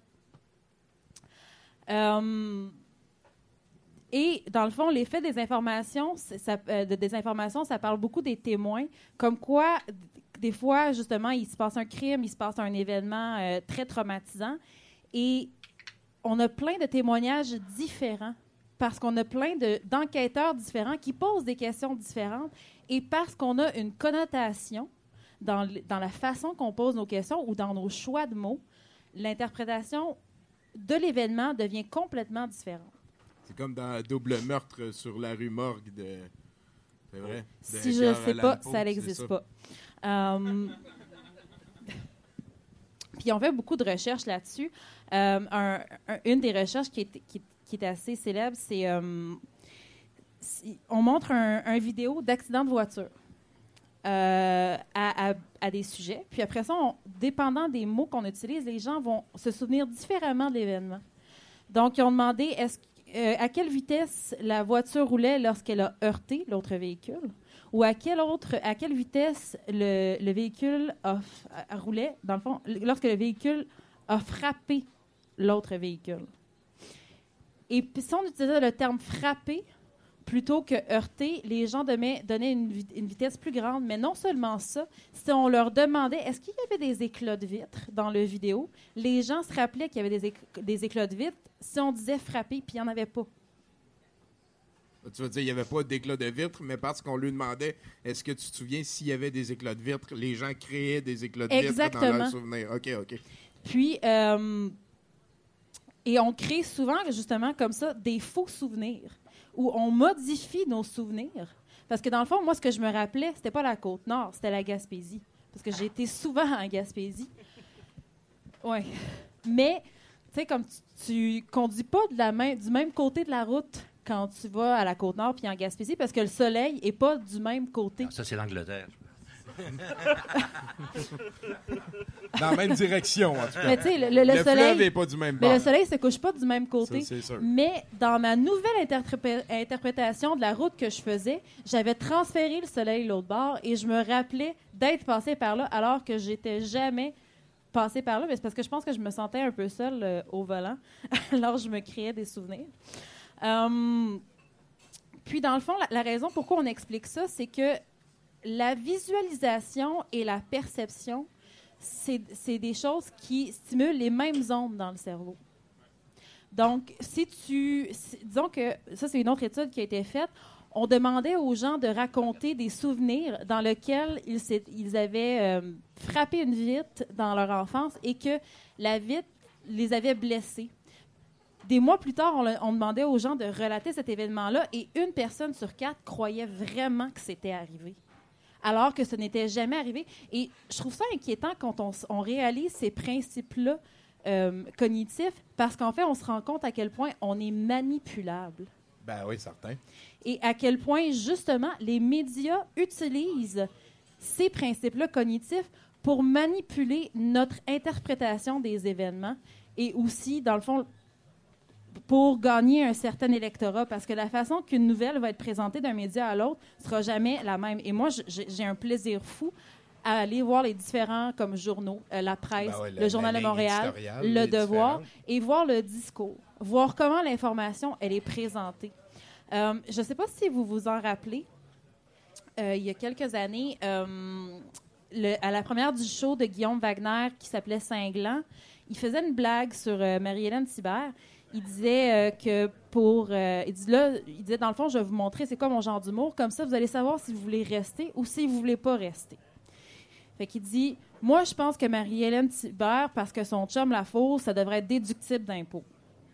Euh, et, dans le fond, l'effet des informations, c'est- ça, euh, de désinformation, ça parle beaucoup des témoins, comme quoi, d- des fois, justement, il se passe un crime, il se passe un événement euh, très traumatisant, et on a plein de témoignages différents, parce qu'on a plein de- d'enquêteurs différents qui posent des questions différentes, et parce qu'on a une connotation dans, l- dans la façon qu'on pose nos questions ou dans nos choix de mots, l'interprétation de l'événement devient complètement différente. C'est comme dans Double meurtre sur la rue Morgue de... C'est vrai? Si je ne sais pas, ça n'existe pas. Euh, Puis on fait beaucoup de recherches là-dessus. Euh, un- un- une des recherches qui est, qui, qui est assez célèbre, c'est... euh, si- on montre un, un vidéo d'accident de voiture euh, à, à- à des sujets. Puis après ça, on- dépendant des mots qu'on utilise, les gens vont se souvenir différemment de l'événement. Donc, ils ont demandé est-ce, euh, à quelle vitesse la voiture roulait lorsqu'elle a heurté l'autre véhicule, ou à quelle, autre, à quelle vitesse le, le véhicule a, f- a- roulait, dans le fond, l- lorsque le véhicule a frappé l'autre véhicule. Et puis, si on utilisait le terme « frapper », plutôt que heurter, les gens donnaient, donnaient une, vi- une vitesse plus grande. Mais non seulement ça, si on leur demandait est-ce qu'il y avait des éclats de vitre dans le vidéo, les gens se rappelaient qu'il y avait des, éc- des éclats de vitre si on disait frapper, puis il n'y en avait pas. Tu veux dire, il n'y avait pas d'éclat de vitre, mais parce qu'on lui demandait est-ce que tu te souviens s'il y avait des éclats de vitre, les gens créaient des éclats de vitre dans Exactement. leurs souvenirs. OK, OK. Puis, euh, et on crée souvent, justement, comme ça, des faux souvenirs, où on modifie nos souvenirs. Parce que, dans le fond, moi, ce que je me rappelais, c'était pas la Côte-Nord, c'était la Gaspésie. Parce que j'ai été souvent en Gaspésie. Oui. Mais, tu sais, comme tu, tu conduis pas de la main, du même côté de la route quand tu vas à la Côte-Nord puis en Gaspésie, parce que le soleil est pas du même côté. Ça, c'est l'Angleterre. Dans la même direction, en tout cas. Mais tu sais, le, le- le Le soleil... fleuve n'est pas du même Mais bord. le soleil se couche pas du même côté. Ça, c'est sûr. Mais dans ma nouvelle interpré- interprétation de la route que je faisais, j'avais transféré le soleil l'autre bord et je me rappelais d'être passé par là alors que j'étais jamais passé par là. Mais c'est parce que je pense que je me sentais un peu seule euh, au volant. Alors je me créais des souvenirs. Euh, puis dans le fond, la, la raison pourquoi on explique ça, c'est que la visualisation et la perception c'est, c'est des choses qui stimulent les mêmes ondes dans le cerveau. Donc, si tu... Si, disons que... Ça, c'est une autre étude qui a été faite. On demandait aux gens de raconter des souvenirs dans lesquels ils, ils avaient euh, frappé une vitre dans leur enfance et que la vitre les avait blessés. Des mois plus tard, on, on demandait aux gens de relater cet événement-là et une personne sur quatre croyait vraiment que c'était arrivé, alors que ce n'était jamais arrivé. Et je trouve ça inquiétant quand on, on réalise ces principes-là euh, cognitifs, parce qu'en fait, on se rend compte à quel point on est manipulable. Ben oui, certain. Et à quel point, justement, les médias utilisent ces principes-là cognitifs pour manipuler notre interprétation des événements et aussi, dans le fond, pour gagner un certain électorat, parce que la façon qu'une nouvelle va être présentée d'un média à l'autre ne sera jamais la même. Et moi, j'ai un plaisir fou à aller voir les différents comme journaux, euh, la presse, ben ouais, la, le Journal de Montréal, le Devoir, différentes. Et voir le discours, voir comment l'information elle est présentée. Euh, je ne sais pas si vous vous en rappelez, euh, il y a quelques années, euh, le, à la première du show de Guillaume Wagner qui s'appelait Cinglant, il faisait une blague sur euh, Marie-Hélène Thibert. Il disait euh, que pour... Euh, il, dit là, il disait, dans le fond, je vais vous montrer c'est quoi mon genre d'humour. Comme ça, vous allez savoir si vous voulez rester ou si vous ne voulez pas rester. Fait qu'il dit, moi, je pense que Marie-Hélène Thibert, parce que son chum la fausse, ça devrait être déductible d'impôt.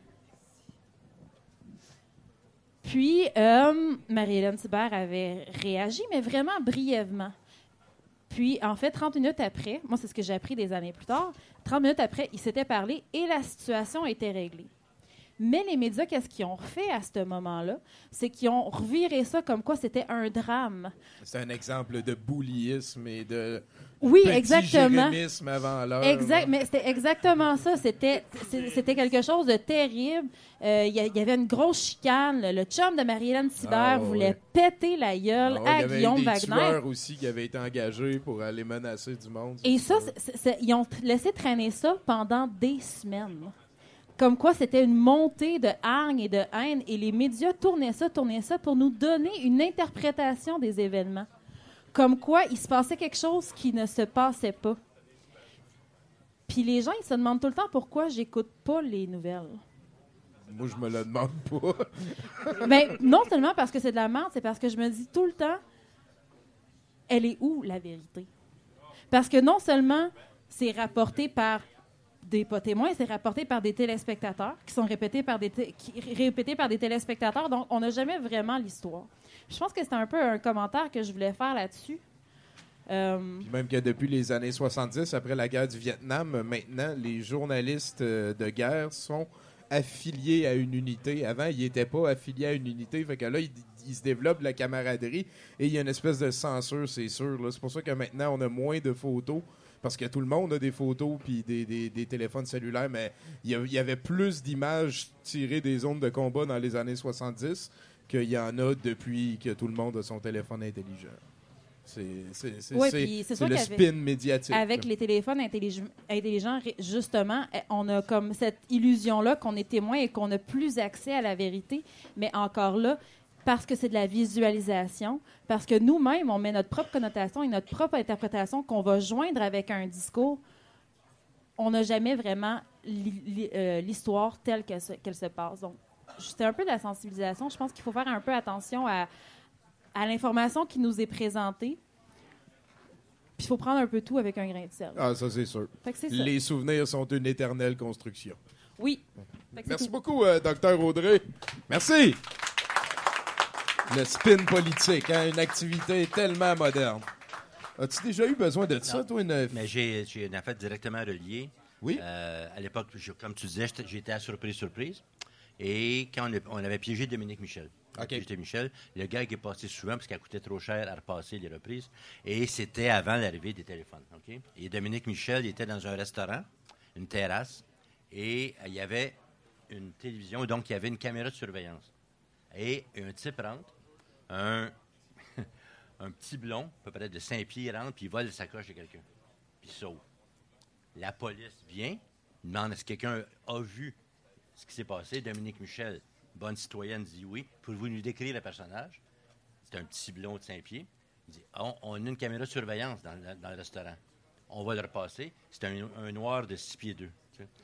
Puis, euh, Marie-Hélène Thibert avait réagi, mais vraiment brièvement. Puis, en fait, trente minutes après, moi, c'est ce que j'ai appris des années plus tard, trente minutes après, ils s'étaient parlé et la situation était réglée. Mais les médias, qu'est-ce qu'ils ont fait à ce moment-là? C'est qu'ils ont reviré ça comme quoi c'était un drame. C'est un exemple de bullyisme et de oui, petit exactement. jérémisme avant l'heure. Exact, mais c'était exactement ça. C'était, c'était quelque chose de terrible. Euh, Il y, y avait une grosse chicane. Le chum de Marie-Hélène Thibert ah, voulait ouais. péter la gueule ah, ouais, à Guillaume Wagner. Il y avait des tueurs aussi qui avaient été engagés pour aller menacer du monde. Et ça, c'est, c'est, ils ont laissé traîner ça pendant des semaines. Comme quoi, c'était une montée de hargne et de haine. Et les médias tournaient ça, tournaient ça pour nous donner une interprétation des événements. Comme quoi, il se passait quelque chose qui ne se passait pas. Puis les gens, ils se demandent tout le temps pourquoi j'écoute pas les nouvelles. Moi, je me le demande pas. Mais non seulement parce que c'est de la merde, c'est parce que je me dis tout le temps, elle est où, la vérité? Parce que non seulement c'est rapporté par... des pas témoins, c'est rapporté par des téléspectateurs qui sont répétés par des, t- qui, répétés par des téléspectateurs. Donc, on n'a jamais vraiment l'histoire. Je pense que c'était un peu un commentaire que je voulais faire là-dessus. Euh... Puis même que depuis les années soixante-dix, après la guerre du Vietnam, maintenant, les journalistes de guerre sont affiliés à une unité. Avant, ils n'étaient pas affiliés à une unité. Fait que là, ils, ils se développent la camaraderie et il y a une espèce de censure, c'est sûr. Là. C'est pour ça que maintenant, on a moins de photos. Parce que tout le monde a des photos puis des, des, des téléphones cellulaires, mais il y, y avait plus d'images tirées des zones de combat dans les années soixante-dix qu'il y en a depuis que tout le monde a son téléphone intelligent. C'est, c'est, c'est, ouais, c'est, c'est, c'est le spin médiatique. Avec là. Les téléphones intellig- intelligents, justement, on a comme cette illusion-là qu'on est témoin et qu'on n'a plus accès à la vérité. Mais encore là, parce que c'est de la visualisation, parce que nous-mêmes, on met notre propre connotation et notre propre interprétation qu'on va joindre avec un discours, on n'a jamais vraiment li- li- euh, l'histoire telle qu'elle se, qu'elle se passe. Donc, c'est un peu de la sensibilisation. Je pense qu'il faut faire un peu attention à, à l'information qui nous est présentée. Puis il faut prendre un peu tout avec un grain de sel. Ah, ça, c'est sûr. Fait que c'est Les ça. souvenirs sont une éternelle construction. Oui. Merci tout. beaucoup, euh, docteur Audrey. Merci. Le spin politique, hein, une activité tellement moderne. As-tu déjà eu besoin de ça, non, toi? Une... Mais j'ai, j'ai en fait directement relié. Oui. Euh, à l'époque, je, comme tu disais, j'étais, j'étais à surprise-surprise. Et quand on, a, on avait piégé Dominique Michel. OK. Piégé Michel, le gars qui est passé souvent parce qu'elle coûtait trop cher à repasser les reprises. Et c'était avant l'arrivée des téléphones. Okay? Et Dominique Michel il était dans un restaurant, une terrasse, et il y avait une télévision, donc il y avait une caméra de surveillance. Et un type rentre, un, un petit blond, à peu près de cinq pieds, il rentre, puis il vole la sacoche de quelqu'un. Puis il sauve. La police vient, demande est-ce que quelqu'un a vu ce qui s'est passé. Dominique Michel, bonne citoyenne, dit oui. Pouvez-vous nous décrire le personnage? C'est un petit blond de cinq pieds. Il dit on, on a une caméra de surveillance dans, dans, dans le restaurant. on va le repasser. C'était un, un noir de six pieds deux.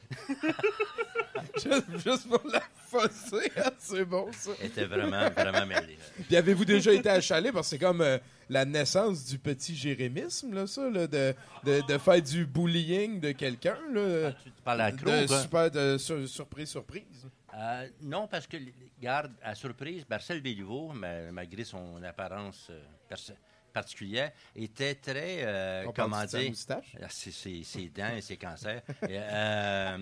juste, juste pour la fosser, hein, c'est bon ça. Elle était vraiment, vraiment mêlée. Puis avez-vous déjà été achalé? Parce que c'est comme euh, la naissance du petit jérémisme, là, ça, là, de, de, de faire du bullying de quelqu'un. Là, Ah, tu parles à Crow, de quoi? super, de sur- surprise, surprise. Euh, non, parce que, garde, à surprise, Marcel Béliveau, ma- malgré son apparence euh, perso- particulière, était très, euh, On parle comment de sa dire, moustache? Ah, ses, ses- ses dents et ses cancers. et, euh,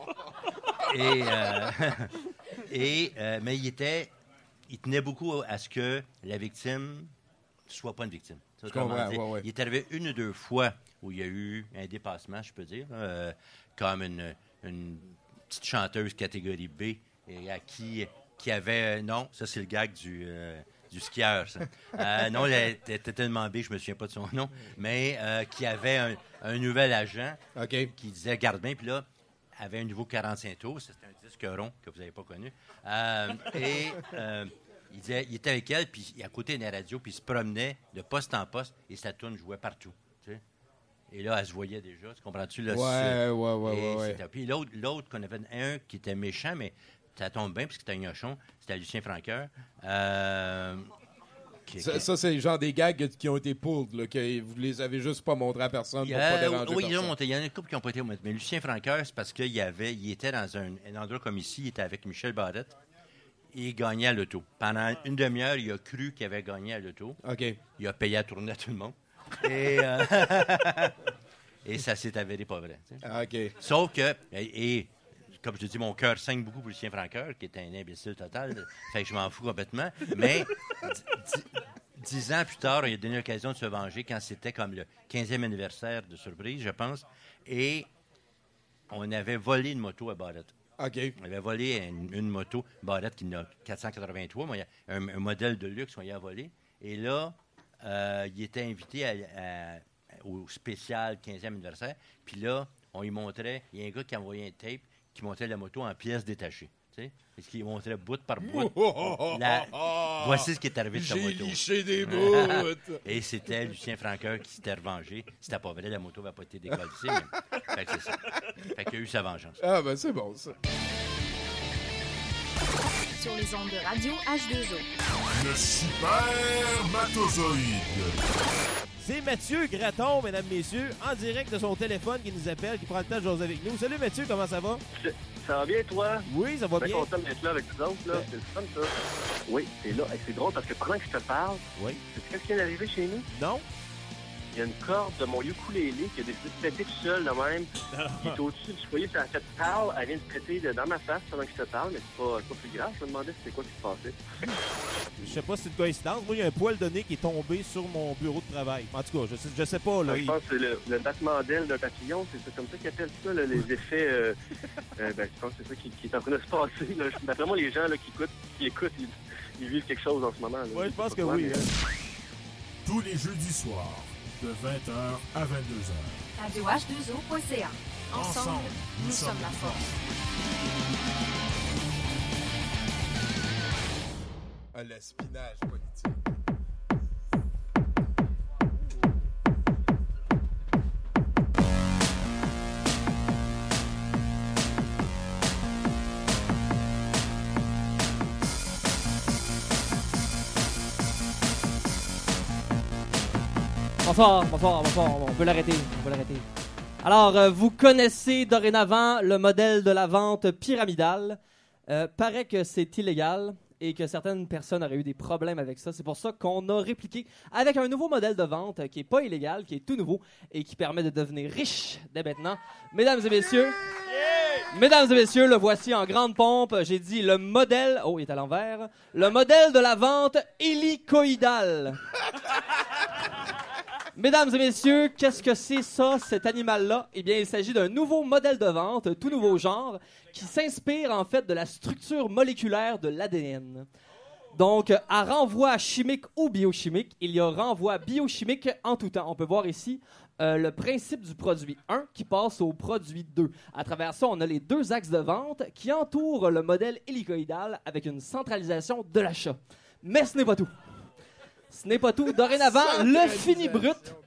et, euh, et, euh, mais il était, il tenait beaucoup à ce que la victime soit pas une victime. Ça, Je comment comprends, dire. ouais, ouais. Il est arrivé une ou deux fois où il y a eu un dépassement, je peux dire, euh, comme une, une petite chanteuse catégorie B et à qui, qui avait... Non, ça, c'est le gag du, euh, du skieur, ça. Euh, non, elle était tellement B, je me souviens pas de son nom, mais euh, qui avait un, un nouvel agent OK. qui disait « Garde bien », puis là, avait un nouveau quarante-cinq tours, c'était un disque rond que vous n'avez pas connu. Euh, et euh, il, disait, il était avec elle, puis à côté de la radio, puis il se promenait de poste en poste, et sa tourne jouait partout. Tu sais. Et là, elle se voyait déjà, tu comprends-tu? Là, Ouais, c'est- ouais, ouais, et ouais, ouais. c'était- Puis l'autre, l'autre qu'on avait un qui était méchant, mais ça tombe bien, parce que c'était un gnochon, c'était Lucien Francoeur. Euh, qui- Ça, qui- ça, c'est le genre des gags qui ont été pulled, là, que vous les avez juste pas montrés à personne Il y pour a- pas déranger oui, ils ont personne. monté. Il y en a une couple qui n'ont pas été montés. Mais Lucien Francoeur, c'est parce qu'il y avait, il était dans un, un endroit comme ici, il était avec Michel Barrette, et il gagnait à l'auto. Pendant une demi-heure, il a cru qu'il avait gagné à l'auto. OK. Il a payé à tourner à tout le monde. Et, euh, et ça s'est avéré pas vrai. Tu sais. Ah, OK. Sauf que, et, et, comme je te dis, mon cœur saigne beaucoup pour Lucien Francoeur, qui est un imbécile total. Fait que je m'en fous complètement. Mais dix, dix- dix ans plus tard, il a donné l'occasion de se venger quand c'était comme le quinzième anniversaire de Surprise, je pense. Et on avait volé une moto à Barrette. OK. On avait volé une, une moto, Barrette qui en a quatre cent quatre-vingt-trois, moi, il y a un, un modèle de luxe qu'on y a volé. Et là, euh, il était invité à- à- au spécial quinzième anniversaire. Puis là, on lui montrait, il y a un gars qui a envoyé un tape qui montrait la moto en pièces détachées. Tu sais? Parce qu'il montrait bout par bout. La- Voici ce qui est arrivé de sa J'ai moto. liché des bouts. Et c'était Lucien Francoeur qui s'était revengé. C'était pas vrai, la moto n'avait pas été décollée. Mais... Fait que c'est ça. Fait qu'il a eu sa vengeance. Ah, ben c'est bon, ça. Sur les ondes de radio H deux O. Le super matozoïde. C'est Mathieu Graton, mesdames, messieurs, en direct de son téléphone qui nous appelle, qui prend le temps de jouer avec nous. Salut Mathieu, comment ça va? Ça va bien, toi? Oui, ça va bien. bien. Je suis content d'être là avec vous autres, là. C'est le fun, ça. Oui, c'est là. Hey, c'est drôle parce que pendant que je te parle, oui. c'est qu'est-ce qui vient d'arriver chez nous? Non. Il y a une corde de mon ukulélé qui a décidé de péter tout seul, de même. Il est au-dessus du foyer, ça a fait parle. Elle vient de péter de- dans ma face pendant que je te parle, mais c'est pas, c'est pas plus grave. Je me demandais c'était quoi qui se passait. Je sais pas si c'est une coïncidence. Moi, il y a un poil de nez qui est tombé sur mon bureau de travail. En tout cas, je sais, je sais pas. Là, Je il- pense que c'est le, le battement d'aile d'un papillon, c'est c'est comme ça qu'ils appellent ça, là, les effets. Euh, euh, ben, je pense que c'est ça qui, qui est en train de se passer. Là. D'après moi, les gens là, qui, écoutent, qui écoutent, ils, ils vivent quelque chose en ce moment. Oui, je pense sais que pas quoi, oui. mais- hein. Tous les jeudis soirs, de vingt heures à vingt-deux heures. radio H deux O point C A. Ensemble, nous sommes la force. Ah, l'espionnage politique. Bonsoir, bonsoir, bonsoir, on peut l'arrêter, on peut l'arrêter. Alors, euh, vous connaissez dorénavant le modèle de la vente pyramidale. Euh, paraît que c'est illégal et que certaines personnes auraient eu des problèmes avec ça. C'est pour ça qu'on a répliqué avec un nouveau modèle de vente euh, qui n'est pas illégal, qui est tout nouveau et qui permet de devenir riche dès maintenant. Mesdames et messieurs, mesdames et messieurs, le voici en grande pompe. J'ai dit le modèle... Oh, il est à l'envers. Le modèle de la vente hélicoïdale. Mesdames et messieurs, qu'est-ce que c'est ça, cet animal-là? Eh bien, il s'agit d'un nouveau modèle de vente, tout nouveau genre, qui s'inspire en fait de la structure moléculaire de l'A D N. Donc, à renvoi chimique ou biochimique, il y a renvoi biochimique en tout temps. On peut voir ici euh, le principe du produit un qui passe au produit deux. À travers ça, on a les deux axes de vente qui entourent le modèle hélicoïdal avec une centralisation de l'achat. Mais ce n'est pas tout. Ce n'est pas tout. Dorénavant, le fini brut,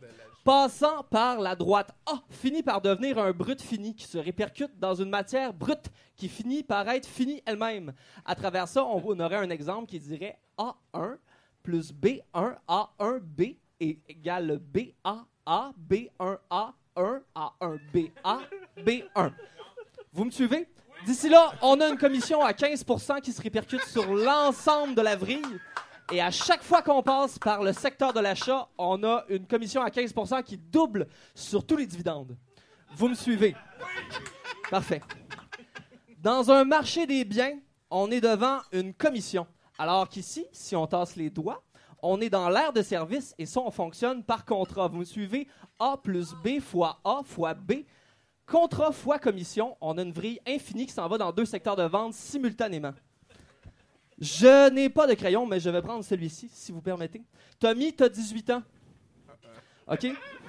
passant par la droite A, finit par devenir un brut fini qui se répercute dans une matière brute qui finit par être finie elle-même. À travers ça, on, on aurait un exemple qui dirait A un plus B un A un B est égal B A A B un A un A un B A B un. Vous me suivez? D'ici là, on a une commission à quinze pour cent qui se répercute sur l'ensemble de la vrille. Et à chaque fois qu'on passe par le secteur de l'achat, on a une commission à quinze pour cent qui double sur tous les dividendes. Vous me suivez? Parfait. Dans un marché des biens, on est devant une commission. Alors qu'ici, si on tasse les doigts, on est dans l'ère de service et ça, on fonctionne par contrat. Vous me suivez? A plus B fois A fois B. Contrat fois commission, on a une vrille infinie qui s'en va dans deux secteurs de vente simultanément. Je n'ai pas de crayon, mais je vais prendre celui-ci, si vous permettez. Tommy, t'as dix-huit ans. OK?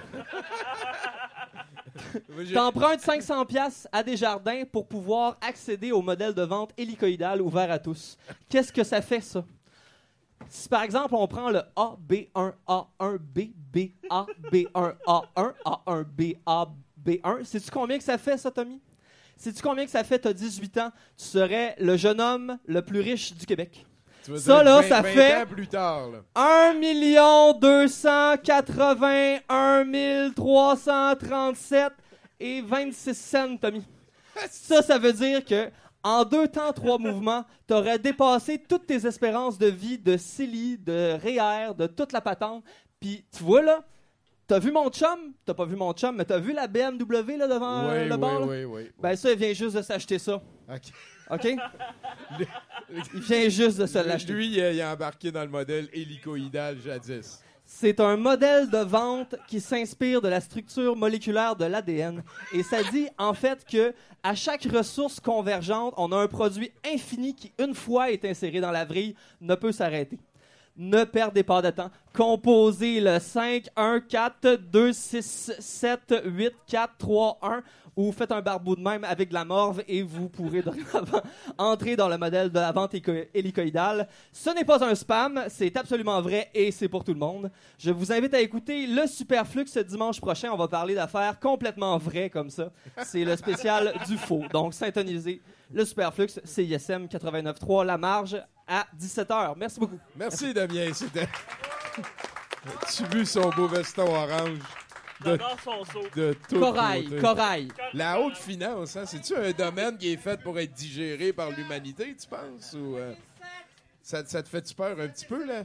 T'empruntes cinq cents dollars à Desjardins pour pouvoir accéder au modèle de vente hélicoïdal ouvert à tous. Qu'est-ce que ça fait, ça? Si, par exemple, on prend le A B un A un B B A B un A un A un B A B un, sais-tu combien que ça fait, ça, Tommy? Sais-tu combien que ça fait? Tu as dix-huit ans, tu serais le jeune homme le plus riche du Québec. Tu veux ça, dire là, vingt, ça vingt fait ans plus tard, là. un million deux cent quatre-vingt-un mille trois cent trente-sept et vingt-six cents, Tommy. Ça, ça veut dire que en deux temps, trois mouvements, tu aurais dépassé toutes tes espérances de vie, de C E L I, de R E E R, de toute la patente. Puis, tu vois, là, t'as vu mon chum? T'as pas vu mon chum, mais t'as vu la B M W là, devant Oui, euh, le oui, bar? Là? oui, oui. Ben ça, il vient juste de s'acheter ça. OK. OK? Il vient juste de se l'acheter. Lui, il a, il a embarqué dans le modèle hélicoïdal jadis. C'est un modèle de vente qui s'inspire de la structure moléculaire de l'A D N. Et ça dit, en fait, que à chaque ressource convergente, on a un produit infini qui, une fois est inséré dans la vrille, ne peut s'arrêter. Ne perdez pas de temps. Composez le cinq un quatre deux six sept huit quatre trois un ou faites un barbeau de même avec de la morve et vous pourrez dorénavant entrer dans le modèle de la vente héco- hélicoïdale. Ce n'est pas un spam, c'est absolument vrai et c'est pour tout le monde. Je vous invite à écouter le Superflux ce dimanche prochain. On va parler d'affaires complètement vraies comme ça. C'est le spécial du faux. Donc, syntonisez le Superflux, C I S M quatre-vingt-neuf trois, La Marge, à dix-sept heures. Merci beaucoup. Merci, Damien. C'était... Tu as vu son beau veston orange? De, J'adore son saut. de tout Corail, côté. corail. La haute finance, hein, c'est-tu un domaine qui est fait pour être digéré par l'humanité, tu penses? Ou, euh, ça, ça te fait-tu peur un petit peu, là?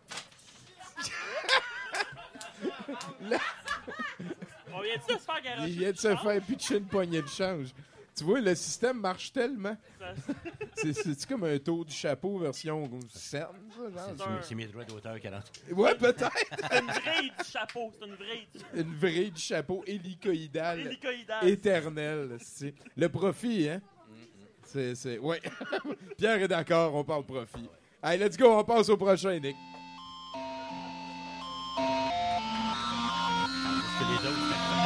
Là- On vient-tu de se faire garocher? Il vient de se faire pitcher une poignée de change. Tu vois, le système marche tellement. C'est, c'est-tu comme un taux du chapeau version cerne, ça, genre? C'est un- C'est mes droits d'auteur quarante. Ouais, peut-être. C'est une vrille du chapeau. C'est une vrille. du- Une vrille du chapeau hélicoïdal. Hélicoïdal. Éternel. C'est le profit, hein? C'est, c'est... Ouais. Pierre est d'accord, on parle profit. Allez, let's go, on passe au prochain, Nick. Parce que les autres,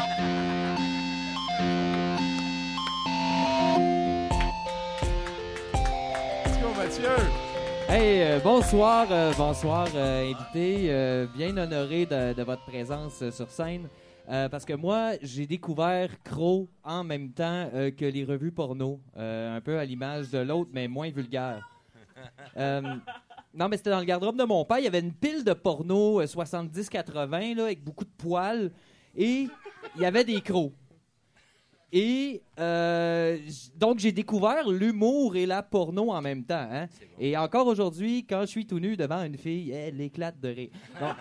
Let's go, Mathieu. Hey, euh, bonsoir, euh, bonsoir, euh, invité. Euh, bien honoré de, de votre présence euh, sur scène. Euh, parce que moi, j'ai découvert Crow en même temps euh, que les revues porno. Euh, un peu à l'image de l'autre, mais moins vulgaire. Euh, non, mais c'était dans le garde-robe de mon père. Il y avait une pile de porno euh, soixante-dix quatre-vingts là, avec beaucoup de poils. Et il y avait des crocs. Et euh, j- donc, j'ai découvert l'humour et la porno en même temps. Hein? Et encore aujourd'hui, quand je suis tout nu devant une fille, elle éclate de rire. Donc,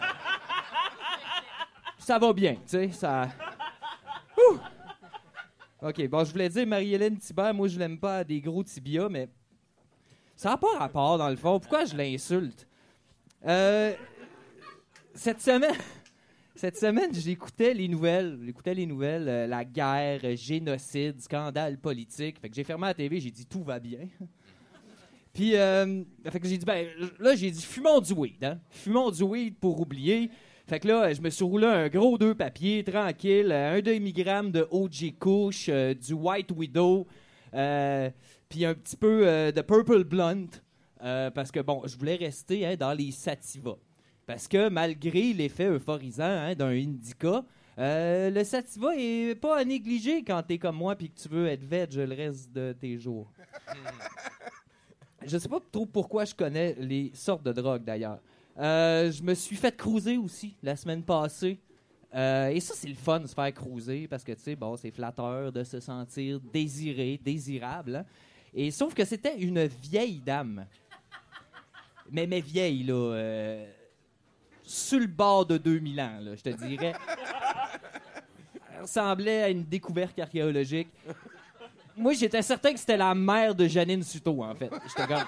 ça va bien, tu sais, ça... Ouh! OK, bon, je voulais dire Marie-Hélène Thibert, moi, je l'aime pas à des gros tibias, mais ça n'a pas rapport, dans le fond. Pourquoi je l'insulte? Euh, cette semaine... Cette semaine, j'écoutais les nouvelles. J'écoutais les nouvelles, euh, la guerre, euh, génocide, scandale politique. Fait que j'ai fermé la T V, j'ai dit tout va bien. Puis, euh, fait que j'ai dit, ben, là, j'ai dit fumons du weed, hein. Fumons du weed pour oublier. Fait que là, je me suis roulé un gros deux papiers, tranquille, euh, un demi-gramme de O G Kush, euh, du White Widow, euh, puis un petit peu euh, de Purple Blunt, euh, parce que, bon, je voulais rester hein, dans les sativas. Parce que malgré l'effet euphorisant hein, d'un indica, Euh, le sativa est pas à négliger quand t'es comme moi puis que tu veux être veg le reste de tes jours. Je sais pas trop pourquoi je connais les sortes de drogues, d'ailleurs. Euh, je me suis fait cruiser aussi la semaine passée. Euh, et ça, c'est le fun de se faire cruiser parce que, tu sais, bon, c'est flatteur de se sentir désiré, désirable. Hein? Et sauf que c'était une vieille dame. Mais, mais vieille, là. Euh, sur le bord de deux mille ans, là, je te dirais. Elle ressemblait à une découverte archéologique. Moi, j'étais certain que c'était la mère de Janine Suto, en fait. J'étais comme...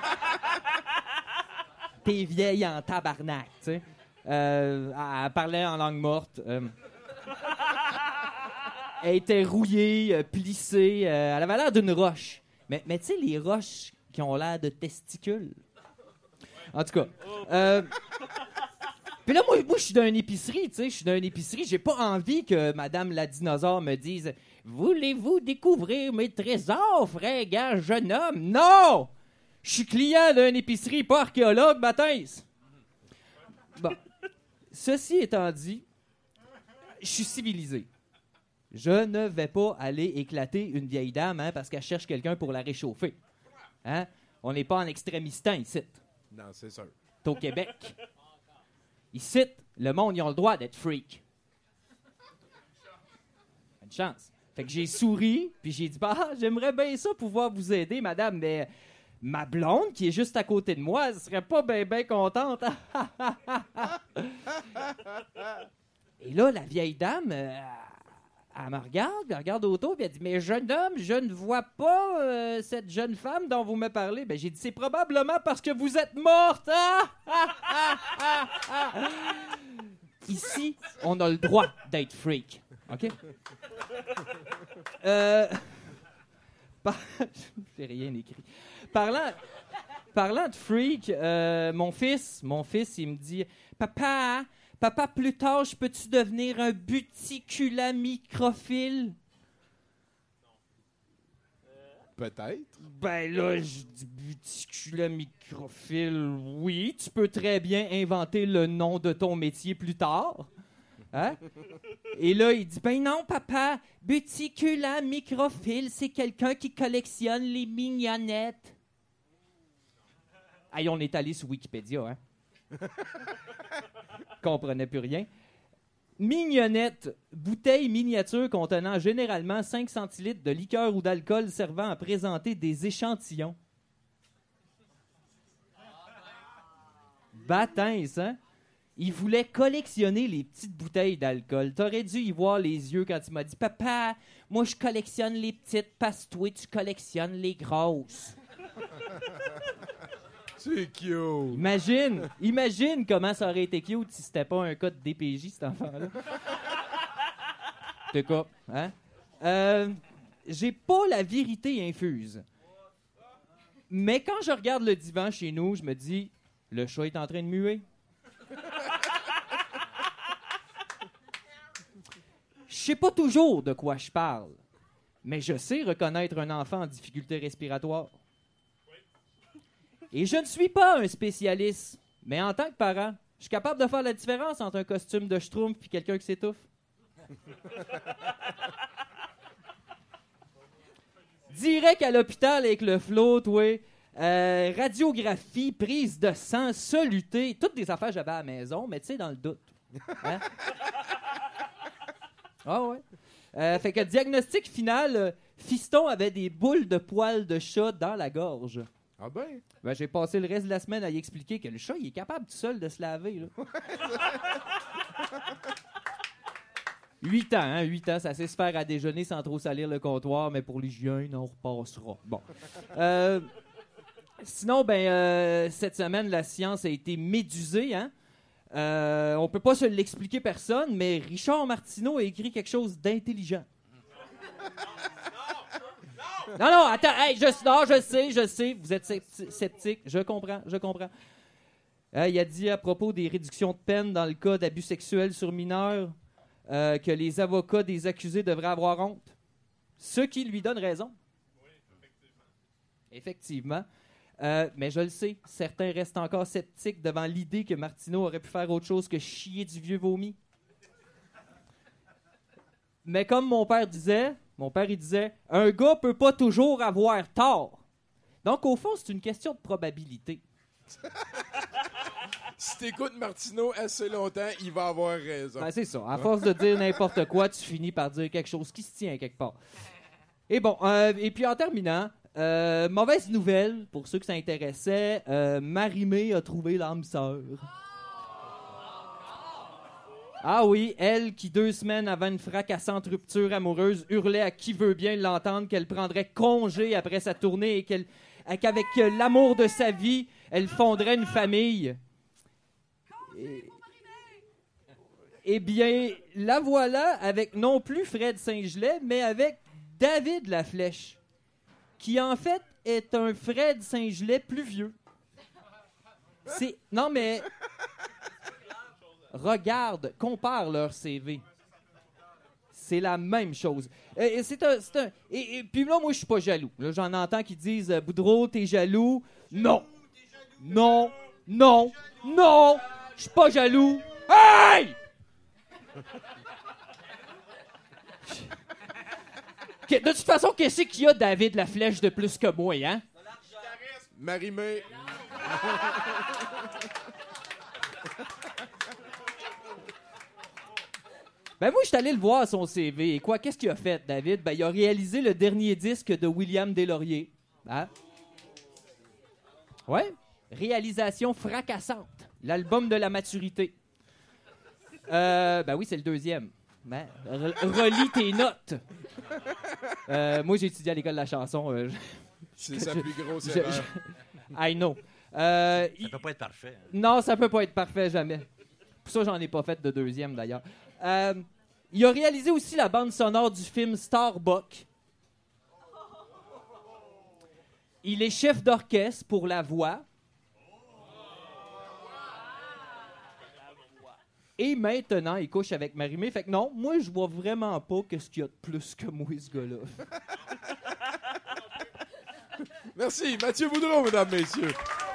T'es vieille en tabarnak, tu sais. Euh, elle parlait en langue morte. Euh, elle était rouillée, euh, plissée. Euh, elle avait l'air d'une roche. Mais, mais tu sais, les roches qui ont l'air de testicules. En tout cas. Euh, Puis là, moi, moi je suis dans une épicerie, tu sais. Je suis dans une épicerie. J'ai pas envie que Madame la dinosaure me dise « Voulez-vous découvrir mes trésors, fringant jeune homme? » Non! Je suis client d'une épicerie, pas archéologue, Mathis. Bon. Ceci étant dit, je suis civilisé. Je ne vais pas aller éclater une vieille dame hein, parce qu'elle cherche quelqu'un pour la réchauffer. Hein? On n'est pas en extrémistan ici. Non, c'est sûr. C'est au Québec. Ici, le monde, ils ont le droit d'être freak. Une chance. Fait que j'ai souri, puis j'ai dit, bah, j'aimerais bien ça pouvoir vous aider, madame, mais ma blonde, qui est juste à côté de moi, elle serait pas bien, bien contente. Et là, la vieille dame, euh, elle me regarde, elle regarde autour, puis elle dit, mais jeune homme, je ne vois pas euh, cette jeune femme dont vous me parlez. Ben, j'ai dit, c'est probablement parce que vous êtes morte. Ici, on a le droit d'être freak. OK? Euh... Par... J'ai rien écrit. Parlant, parlant de freak, euh, mon fils, mon fils, il me dit « Papa, papa, plus tard, je peux-tu devenir un buticulamicrophile? » Peut-être. Ben là, je dis buticulamicrophile, oui. Tu peux très bien inventer le nom de ton métier plus tard. Hein? Et là, il dit, ben non, papa, buticulamicrophile, c'est quelqu'un qui collectionne les mignonnettes. Aïe, on est allé sur Wikipédia, hein? Comprenait plus rien. Mignonnette, bouteille miniature contenant généralement cinq centilitres de liqueur ou d'alcool servant à présenter des échantillons. Baptême, hein? Il voulait collectionner les petites bouteilles d'alcool. T'aurais dû y voir les yeux quand il m'a dit « Papa, moi je collectionne les petites parce que toi tu collectionnes les grosses. » C'est cute. Imagine, imagine comment ça aurait été cute si c'était pas un cas de D P J, cet enfant-là. De cas, hein? Euh, j'ai pas la vérité infuse. Mais quand je regarde le divan chez nous, je me dis « Le chat est en train de muer. » Je sais pas toujours de quoi je parle, mais je sais reconnaître un enfant en difficulté respiratoire. Et je ne suis pas un spécialiste, mais en tant que parent, je suis capable de faire la différence entre un costume de schtroumpf et quelqu'un qui s'étouffe. Direct à l'hôpital avec le flot, oui. Euh, radiographie, prise de sang, soluté, toutes des affaires que j'avais à la maison, mais tu sais, dans le doute. Hein? Ah ouais. Euh, fait que diagnostic final, euh, Fiston avait des boules de poils de chat dans la gorge. Ah ben? Ben, j'ai passé le reste de la semaine à y expliquer que le chat, il est capable tout seul de se laver, là. Huit ans, hein? Huit ans, ça sait se faire à déjeuner sans trop salir le comptoir, mais pour l'hygiène, on repassera. Bon. Euh, sinon, ben, euh, cette semaine, la science a été médusée, hein? Euh, on peut pas se l'expliquer personne, mais Richard Martineau a écrit quelque chose d'intelligent. Non, non, attends, hey, je, non, je sais, je sais, vous êtes sceptique, je comprends, je comprends. Euh, il a dit à propos des réductions de peine dans le cas d'abus sexuels sur mineurs euh, que les avocats des accusés devraient avoir honte. Ce qui lui donne raison. Oui, effectivement. Effectivement. Euh, mais je le sais, certains restent encore sceptiques devant l'idée que Martineau aurait pu faire autre chose que chier du vieux vomi. Mais comme mon père disait, mon père il disait, un gars peut pas toujours avoir tort. Donc au fond, c'est une question de probabilité. Si t'écoutes Martineau assez longtemps, il va avoir raison. Ben, c'est ça. À force de dire n'importe quoi, tu finis par dire quelque chose qui se tient quelque part. Et bon, euh, et puis en terminant, euh, mauvaise nouvelle pour ceux que ça intéressait, euh, Marie-Mé a trouvé l'âme sœur. Ah oui, elle qui deux semaines avant une fracassante rupture amoureuse hurlait à qui veut bien l'entendre qu'elle prendrait congé après sa tournée et qu'elle, qu'avec l'amour de sa vie, elle fonderait une famille. Et... Eh bien, la voilà avec non plus Fred Saint-Gelais, mais avec David Laflèche, qui en fait est un Fred Saint-Gelais plus vieux. C'est... Non, mais... Regarde, compare leur C V. C'est la même chose. Et, et c'est un... C'est un et, et puis là, moi, je suis pas jaloux. Là, j'en entends qui disent « Boudreau, t'es jaloux? » Non. Non. Non. Non. Je suis pas jaloux. Hey! De toute façon, qu'est-ce qu'il y a, David Laflèche, de plus que moi, hein? Marie-Mé. Ben moi, je suis allé le voir, son C V. Et quoi, qu'est-ce qu'il a fait, David? Ben, il a réalisé le dernier disque de William Deslauriers. Hein? Ouais. Réalisation fracassante. L'album de la maturité. Euh, ben oui, c'est le deuxième. Ben, re- relis tes notes. Euh, moi, j'ai étudié à l'école de la chanson. Euh, je, c'est sa je, plus grosse je, erreur. Je, I know. Euh, ça il, peut pas être parfait. Hein. Non, ça peut pas être parfait, jamais. Pour ça, j'en ai pas fait de deuxième, d'ailleurs. Euh, il a réalisé aussi la bande sonore du film Starbuck. Il est chef d'orchestre pour la voix. Et maintenant, il couche avec Marie-Mé. Fait que non, moi, je vois vraiment pas qu'est-ce qu'il y a de plus que moi, ce gars-là. Merci, Mathieu Boudreau, mesdames, messieurs.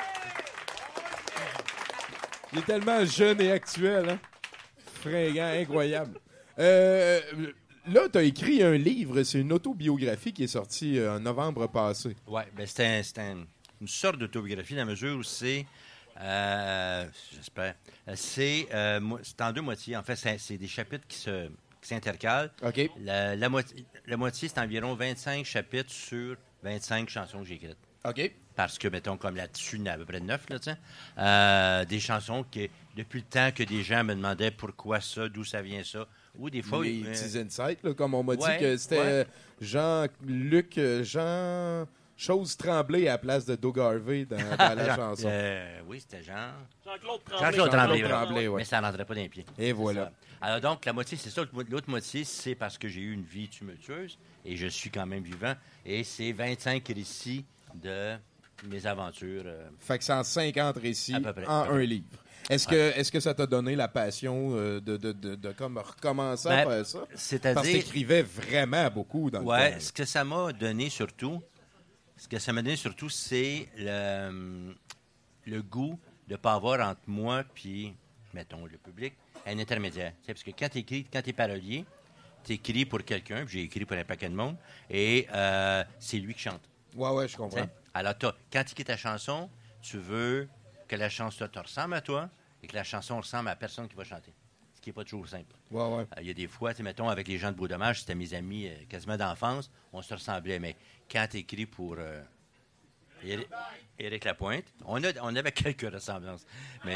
Il est tellement jeune et actuel, hein? Fringant, incroyable. Euh, là, tu as écrit un livre, c'est une autobiographie qui est sortie euh, en novembre passé. Oui, ben c'est, un, c'est un, une sorte d'autobiographie dans la mesure où c'est... Euh, j'espère. C'est, euh, c'est en deux moitiés. En fait, c'est, c'est des chapitres qui, se, qui s'intercalent. OK. La, la, moitié, la moitié, c'est environ vingt-cinq chapitres sur vingt-cinq chansons que j'ai écrites. OK. Parce que, mettons, comme là-dessus, il y en a à peu près neuf, là, tu sais. Euh, des chansons que, depuis le temps que des gens me demandaient pourquoi ça, d'où ça vient ça. Ou des fois... Les euh, petits insights, là, comme on m'a ouais, dit que c'était ouais. Jean-Luc... Jean... Chose Tremblay à la place de Doug Harvey dans, dans la Jean, chanson. Euh, oui, c'était Jean... Jean-Claude Tremblay. Jean-Claude Tremblay, Jean-Claude Tremblay, ouais. Mais ça ne rentrait pas dans les pieds. Et voilà. Ça. Alors donc, la moitié, c'est ça. L'autre moitié, c'est parce que j'ai eu une vie tumultueuse et je suis quand même vivant. Et c'est vingt-cinq récits de mes aventures. Euh, fait que c'est en cinquante récits à peu près, en à peu près. un livre. Est-ce que, ouais. est-ce que ça t'a donné la passion euh, de, de, de, de comme recommencer ben, à faire ça? C'est-à-dire... Parce que t'écrivais vraiment beaucoup dans ouais, le temps. ce que ça m'a donné surtout, ce que ça m'a donné surtout, c'est le, le goût de ne pas avoir entre moi puis, mettons, le public, un intermédiaire. T'sais, parce que quand tu écris, quand tu es parolier, tu écris pour quelqu'un, puis j'ai écrit pour un paquet de monde, et euh, c'est lui qui chante. Ouais, ouais, je comprends. T'sais? Alors, quand tu écris ta chanson, tu veux que la chanson te ressemble à toi et que la chanson ressemble à la personne qui va chanter. Ce qui n'est pas toujours simple. Ouais, ouais. Il euh, y a des fois, mettons, avec les gens de Beau-Dommage, c'était mes amis euh, quasiment d'enfance, on se ressemblait. Mais quand tu écris pour euh, Éric, Éric Lapointe, on, a, on avait quelques ressemblances. Mais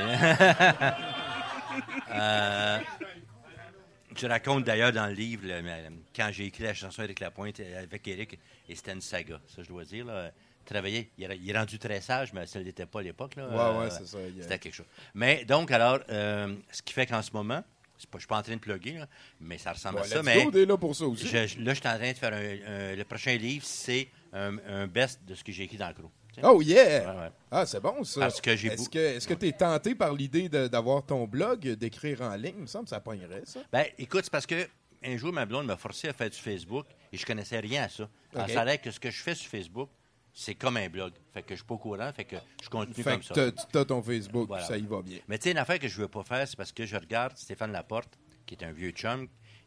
euh, je raconte d'ailleurs dans le livre, là, quand j'ai écrit la chanson Éric Lapointe avec Éric, et c'était une saga, ça je dois dire. Là. Travailler, il est, il est rendu très sage, mais ça ne l'était pas à l'époque. Là. Ouais, ouais, c'est ça. C'était quelque chose. Mais donc, alors, euh, ce qui fait qu'en ce moment, c'est pas, je ne suis pas en train de plugger, là, mais ça ressemble ouais, à ça. Let's Mais go, t'es là pour ça aussi. Je, je, là, je suis en train de faire un, un, le prochain livre, c'est un, un best de ce que j'ai écrit dans le croc. Oh yeah! Ouais, ouais. Ah, c'est bon, ça. Parce que j'ai est-ce bou- que est-ce que tu es tenté par l'idée de, d'avoir ton blog, d'écrire en ligne? Il me semble que ça pognerait, ça. Ben, écoute, c'est parce que un jour, ma blonde m'a forcé à faire du Facebook et je connaissais rien à ça. Alors, Okay. ça a l'air que ce que je fais sur Facebook, c'est comme un blog. Fait que je suis pas au courant, fait que je continue Fait comme que ça. t'as, t'as ton Facebook, Voilà. ça y va bien. Mais tu sais, une affaire que je veux pas faire, c'est parce que je regarde Stéphane Laporte, qui est un vieux chum,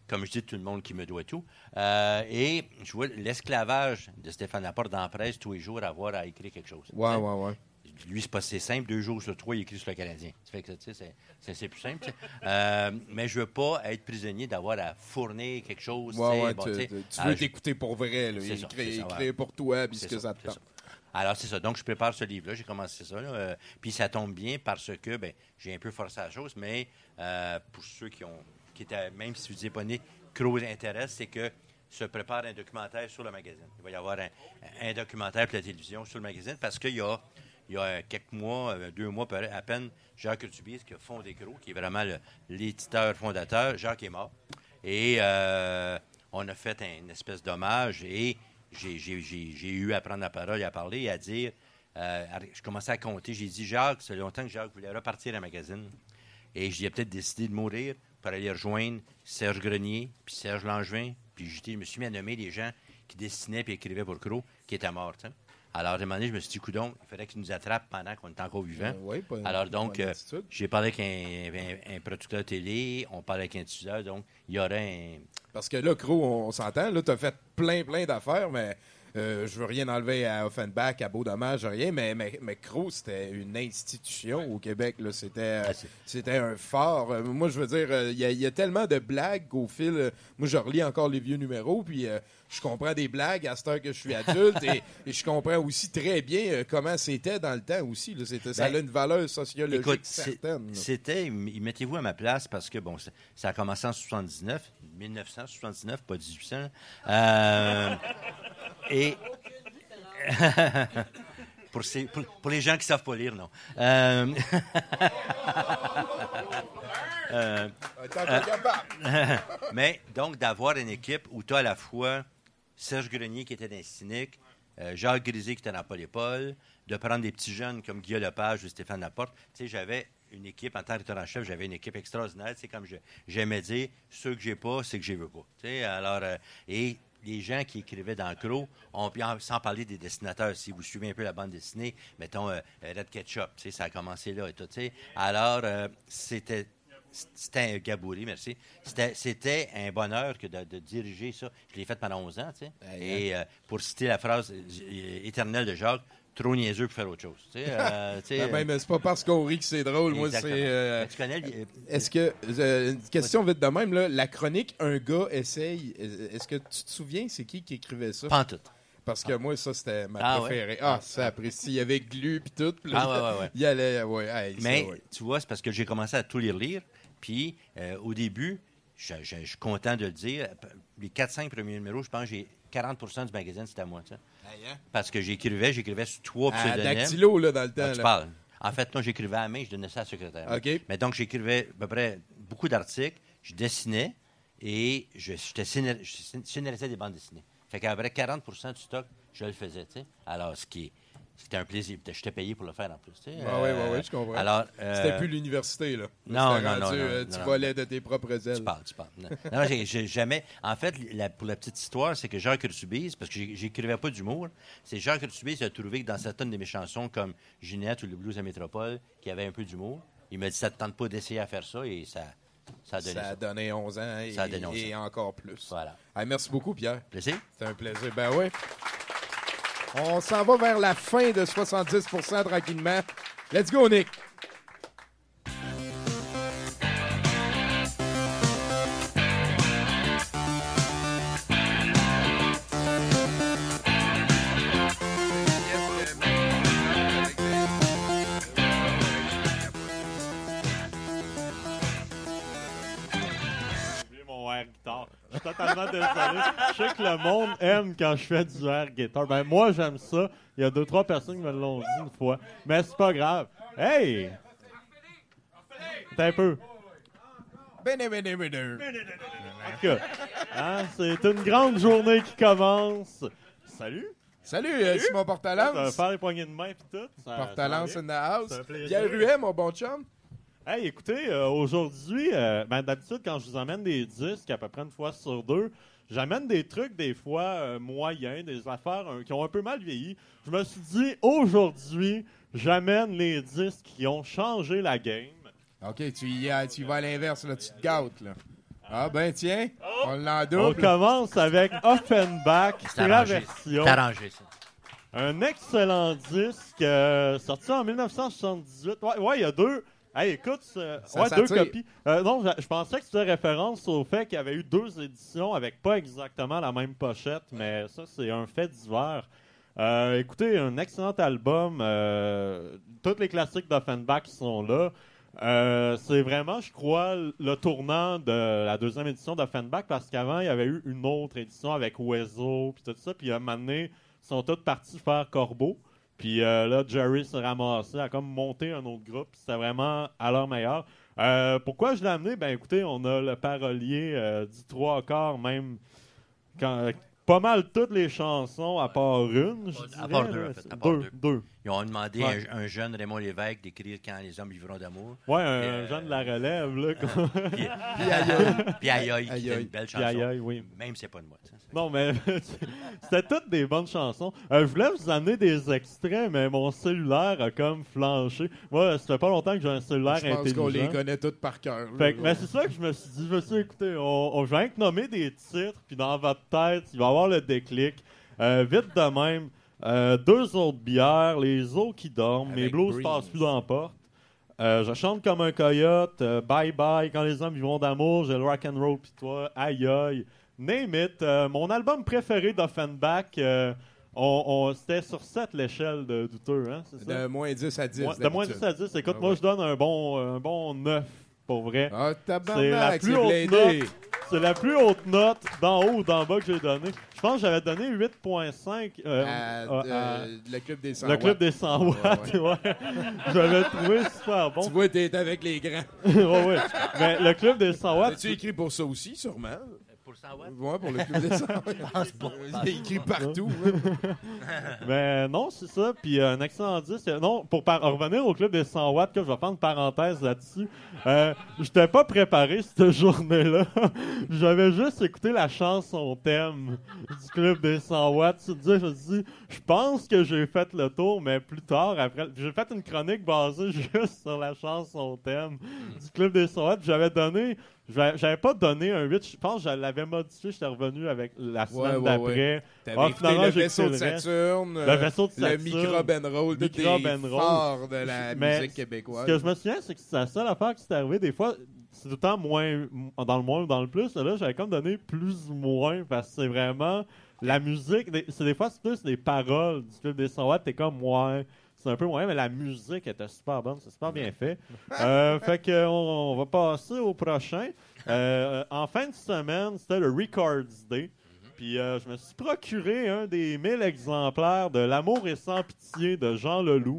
comme je dis, tout le monde qui me doit tout. Euh, et je vois l'esclavage de Stéphane Laporte dans la presse tous les jours avoir à écrire quelque chose. Ouais, ouais, ouais. Lui, c'est pas c'est simple. Deux jours sur trois, il écrit sur le Canadien. Ça fait que, tu sais, c'est, c'est, c'est plus simple. Euh, mais je veux pas être prisonnier d'avoir à fournir quelque chose. Ouais, ouais, bon, tu, tu, tu alors, veux t'écouter pour vrai. Là. C'est ça, écrire c'est ça, écrire ouais. pour toi, puis ce C'est que ça, ça te c'est tente. ça. Alors, c'est ça. Donc, je prépare ce livre-là. J'ai commencé ça. Là, euh, puis, ça tombe bien parce que ben, j'ai un peu forcé la chose, mais euh, pour ceux qui ont, qui étaient, même si vous n'êtes pas né, Crow intéresse, c'est que se prépare un documentaire sur le magazine. Il va y avoir un, un documentaire pour la télévision sur le magazine parce qu'il y a, il y a quelques mois, deux mois à peine, Jacques Urtubise qui a fondé Crow, qui est vraiment le, l'éditeur fondateur. Jacques est mort. Et euh, on a fait un, une espèce d'hommage et j'ai, j'ai, j'ai, j'ai eu à prendre la parole et à parler et à dire, euh, je commençais à compter, j'ai dit, Jacques, ça fait longtemps que Jacques voulait repartir à magazine. Et j'ai peut-être décidé de mourir pour aller rejoindre Serge Grenier, puis Serge Langevin, puis je me suis mis à nommer les gens qui dessinaient et écrivaient pour Crow, qui étaient morts. T'sais. Alors, à un moment donné, je me suis dit, coudonc, il fallait qu'ils nous attrapent pendant qu'on était encore vivants. Euh, oui, pas, Alors, donc, euh, attitude. j'ai parlé avec un, un, un producteur télé, on parlait avec un diffuseur, donc il y aurait un... Parce que là, Crow, on, on s'entend, là, t'as fait plein, plein d'affaires, mais euh, je veux rien enlever à Offenbach, à Beau Dommage, rien, mais, mais, mais Crow, c'était une institution au Québec, là. C'était, euh, c'était un phare. Euh, moi, je veux dire, il euh, y, y a tellement de blagues qu'au fil... Euh, moi, je relis encore les vieux numéros, puis... Euh, je comprends des blagues à cette heure que je suis adulte et, et je comprends aussi très bien euh, comment c'était dans le temps aussi. Là. C'était, ça Ben, a une valeur sociologique écoute, certaine. C'est, c'était, mettez-vous à ma place parce que, bon, ça, ça a commencé en soixante-dix-neuf, dix-neuf cent soixante-dix-neuf, pas dix-huit cents. Euh, et... pour, ces, pour, pour les gens qui ne savent pas lire, non. Euh, euh, euh, mais donc, d'avoir une équipe où tu as à la fois Serge Grenier qui était dans Cynique, euh, Jacques Grisé qui était dans Paul et Paul, de prendre des petits jeunes comme Guillaume Lepage ou Stéphane Laporte. Tu sais, j'avais une équipe, en tant que rédacteur en chef, j'avais une équipe extraordinaire. Tu sais, comme je, j'aimais dire, ceux que j'ai pas, c'est que je les veux pas. Tu sais, alors, euh, et les gens qui écrivaient dans Crow, on, sans parler des dessinateurs, si vous suivez un peu la bande dessinée, mettons euh, Red Ketchup, tu sais, ça a commencé là et tout, tu sais. Alors, euh, c'était... C'était un gabouré, merci. C'était, c'était un bonheur que de, de diriger ça. Je l'ai fait pendant onze ans, tu sais. Et euh, pour citer la phrase euh, éternelle de Jacques, trop niaiseux pour faire autre chose. Tu sais, euh, tu sais, ben, même, c'est pas parce qu'on rit que c'est drôle. Exactement. Moi, c'est. Euh, tu connais. Euh, est-ce que. Euh, une question vite de même, là. La chronique Un gars essaye. Est-ce que tu te souviens, c'est qui qui écrivait ça? Pas en tout. Parce que ah. moi, ça, c'était ma ah, préférée. Ouais. Ah, ça apprécie. Il y avait Glu puis tout. Puis là, ah, ouais, ouais, ouais. Il allait. Ouais, hey, mais, ça, ouais. tu vois, c'est parce que j'ai commencé à tout lire lire. Puis, euh, au début, je, je, je suis content de le dire, les quatre cinq premiers numéros, je pense que j'ai quarante pour cent du magazine, c'était à moi. Tu sais. Hey, hein? Parce que j'écrivais, j'écrivais sur trois pseudonymes. À dactylo, là, dans le temps. Ah, tu là. parles. En fait, non, j'écrivais à la main, je donnais ça à la secrétaire. Okay. Mais donc, j'écrivais à peu près beaucoup d'articles, je dessinais et je, je, scénar- je scénarisais des bandes dessinées. Fait qu'à peu près quarante pour cent du stock, je le faisais. Tu sais. Alors, ce qui est... C'était un plaisir. Je t'ai payé pour le faire en plus. Tu sais. Ah oui, oui, oui, je comprends. Alors, euh, c'était plus l'université, là. Non, C'était non, rendu, non, non, euh, non, Tu non, volais de tes propres ailes. Tu parles, tu parles. Non, non j'ai, j'ai jamais... En fait, la, pour la petite histoire, c'est que Jacques Urtubise, parce que j'écrivais pas d'humour, c'est Jacques Urtubise qui a trouvé que dans certaines de mes chansons, comme Ginette ou Le Blues à Métropole, qui avait un peu d'humour, il m'a dit, ça te tente pas d'essayer à faire ça, et ça... Ça a donné, ça a ça. donné onze ans et, ça a donné onze et ans. encore plus. Voilà. Hey, merci beaucoup, Pierre. Plaisir. C'était un plaisir. Ben oui. On s'en va vers la fin de soixante-dix pour cent tranquillement. Let's go, Nick. Je suis totalement désolé. Je sais que le monde aime quand je fais du air guitar. Ben, moi, j'aime ça. Il y a deux, trois personnes qui me l'ont dit une fois. Mais c'est pas grave. Hey! T'as un peu. Bene, bene, bene. En tout cas, hein, c'est une grande journée qui commence. Salut! Salut, euh, Simon Portalance. Ça va faire les poignées de main et tout. Ça, Portalance ça in the house. C'est un plaisir. Pierre Ruet, mon bon chum. Hey, écoutez, euh, aujourd'hui, euh, ben, d'habitude, quand je vous emmène des disques, à peu près une fois sur deux, j'amène des trucs, des fois, euh, moyens, des affaires euh, qui ont un peu mal vieilli. Je me suis dit, aujourd'hui, j'amène les disques qui ont changé la game. OK, tu y, tu y vas à l'inverse, là, tu te gâtes, là. Ah ben tiens, on l'en On double. commence avec Offenbach, c'est la arrangé. version. C'est arrangé, ça. Un excellent disque euh, sorti en dix-neuf cent soixante-dix-huit. Ouais, ouais, il y a deux. Hey, écoute, euh, Ça ouais, deux s'attire. copies. Euh, non, je, je pensais que tu faisais référence au fait qu'il y avait eu deux éditions avec pas exactement la même pochette, mais ça, c'est un fait divers. Euh, écoutez, un excellent album. Euh, tous les classiques d'Offenbach sont là. Euh, c'est vraiment, je crois, le tournant de la deuxième édition d'Offenbach parce qu'avant, il y avait eu une autre édition avec Wezo puis tout ça. Puis à un moment donné, ils sont tous partis faire Corbeau. Puis euh, là, Jerry s'est ramassé à comme monter un autre groupe. C'était vraiment à leur meilleur. Euh, pourquoi je l'ai amené? Ben écoutez, on a le parolier euh, du trois quarts, même quand, euh, pas mal toutes les chansons, à part une, je À dirais, part deux, là. en fait. À part Deux, deux. deux. Ils ont demandé Ouais. à un, un jeune Raymond Lévesque d'écrire Quand les hommes vivront d'amour. Ouais, un Puis, euh, jeune de la relève, là. qu'on- Puis, Puis aïe aïe. Puis aïe aïe, qui Aïe était aïe. une belle Puis chanson. aïe aïe, oui. Même si c'est pas de moi. ça. Non, mais c'était toutes des bonnes chansons. Euh, je voulais vous amener des extraits, mais mon cellulaire a comme flanché. Moi, ça fait pas longtemps que j'ai un cellulaire Je pense intelligent. qu'on les connaît toutes par cœur. là. Fait que, ben, c'est ça que je me suis dit. Je me suis dit, écoutez, on, on je vais nommer des titres, puis dans votre tête, il va y avoir le déclic. Euh, vite de même, euh, deux autres bières, les eaux qui dorment, mes Avec blues Breeze. passent plus dans la porte. Euh, je chante comme un coyote, euh, bye bye, quand les hommes vivront d'amour, j'ai le rock and roll pis toi, aïe aïe, name it. Euh, mon album préféré d'Offenbach, euh, on, on, c'était sur sept l'échelle de douteux, hein, c'est ça? De moins dix à dix. Ouais, de moins dix à dix, écoute, Ah moi ouais. je donne un bon, un bon neuf, pour vrai. Ah, C'est la tabarnak, plus c'est haute blindé. note. C'est la plus haute note d'en haut ou d'en bas que j'ai donnée. Je pense que j'avais donné huit virgule cinq euh, À, à- euh, à- le club des cent le club watts. des cent Ouais, watts. ouais. Ouais. J'avais trouvé super bon. Tu vois, t'es avec les grands. ouais, ouais. Mais le club des cent watts. As-tu écrit pour ça aussi, sûrement? Pour cent watts? Ouais, pour le club des cent watts. Il est écrit partout. hein. Mais non, c'est ça. Puis euh, un excellent disque. Non, pour par- revenir au club des cent watts, que je vais faire une parenthèse là-dessus. Euh, J'étais pas préparé cette journée-là. J'avais juste écouté la chanson thème du club des cent watts. Tu te dis, je me dis, je pense que j'ai fait le tour, mais plus tard, après, j'ai fait une chronique basée juste sur la chanson thème du club des cent watts. J'avais donné, j'avais j'avais pas donné un huit. Je pense que je l'avais modifié. J'étais revenu avec la semaine Ouais, ouais, d'après. ouais. T'avais Ah, écouté finalement, le j'ai vaisseau de écouté le reste. Saturne, Le euh, vaisseau de le Saturne. microbe and roll, tous Microbe des and roll. forts de la Mais musique québécoise. Ce que je me souviens, c'est que c'est la seule affaire qui s'est arrivée. Des fois, c'est tout le temps moins dans le moins ou dans le plus. Là, j'avais comme donné plus ou moins parce que c'est vraiment la musique. des- C'est des fois, c'est plus les paroles du club des cent watts. T'es comme, ouais, c'est un peu moyen, mais la musique était super bonne. C'est super bien fait. Euh, fait que on, on va passer au prochain. Euh, en fin de semaine, c'était le Records Day. Puis euh, je me suis procuré un des mille exemplaires de L'amour est sans pitié de Jean Leloup.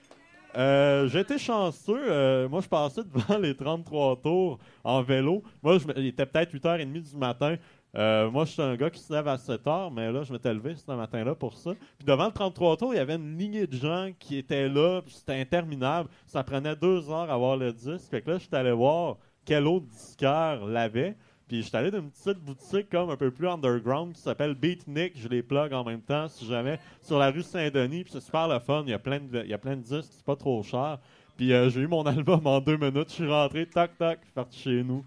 Euh, j'ai été chanceux. Euh, moi, je passais devant les trente-trois tours en vélo. Moi, je, me- il était peut-être huit heures trente du matin. Euh, moi, je suis un gars qui se lève à sept heures, mais là, je m'étais levé ce matin-là pour ça. Puis devant le trente-trois tours, il y avait une lignée de gens qui étaient là. Puis c'était interminable. Ça prenait deux heures à avoir le disque. Fait que là, je suis allé voir quel autre disquaire l'avait. Puis je suis allé dans une petite boutique comme un peu plus underground qui s'appelle Beatnik. Je les plug en même temps si jamais. Sur la rue Saint-Denis. Puis c'est super le fun. Il y a plein de, il y a plein de disques. C'est pas trop cher. Puis euh, j'ai eu mon album en deux minutes. Je suis rentré, tac, tac, je suis parti chez nous.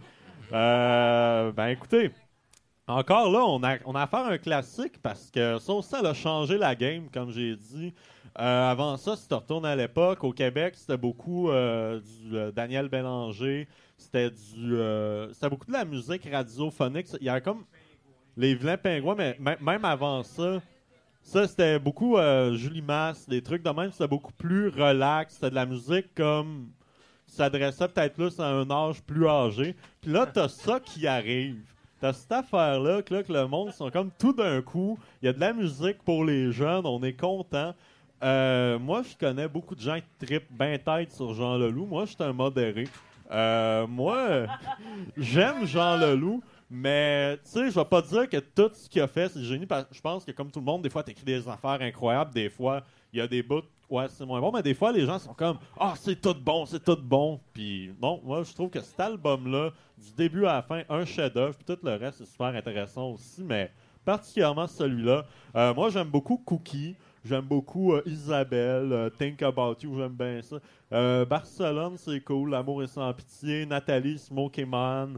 Euh, ben écoutez, encore là, on a, on a affaire à un classique parce que ça aussi, elle a changé la game, comme j'ai dit. Euh, avant ça, si tu retournes à l'époque, au Québec, c'était beaucoup euh, du euh, Daniel Bélanger. C'était du, euh, c'était beaucoup de la musique radiophonique. Il y avait comme les vilains pingouins, mais m- même avant ça, ça c'était beaucoup euh, Julie Masse, des trucs de même. C'était beaucoup plus relax. C'était de la musique comme qui s'adressait peut-être plus à un âge plus âgé. Puis là, t'as ça qui arrive. T'as cette affaire-là que, là, que le monde sont comme tout d'un coup. Il y a de la musique pour les jeunes. On est content. Euh, moi, je connais beaucoup de gens qui trippent bien tête sur Jean Leloup. Moi, je suis un modéré. Euh, moi, euh, j'aime Jean Leloup, mais tu sais, je vais pas dire que tout ce qu'il a fait, c'est génie. Parce que je pense que comme tout le monde, des fois, t'écris des affaires incroyables. Des fois, il y a des bouts, ouais, c'est moins bon. Mais des fois, les gens sont comme, ah, c'est tout bon, c'est tout bon. Puis non, moi, je trouve que cet album-là, du début à la fin, un chef-d'œuvre. Puis tout le reste, c'est super intéressant aussi. Mais particulièrement celui-là. Euh, moi, j'aime beaucoup Cookie. J'aime beaucoup euh, Isabelle, euh, Think About You, j'aime bien ça. Euh, Barcelone, c'est cool. L'amour est sans pitié. Nathalie, Smoky Man.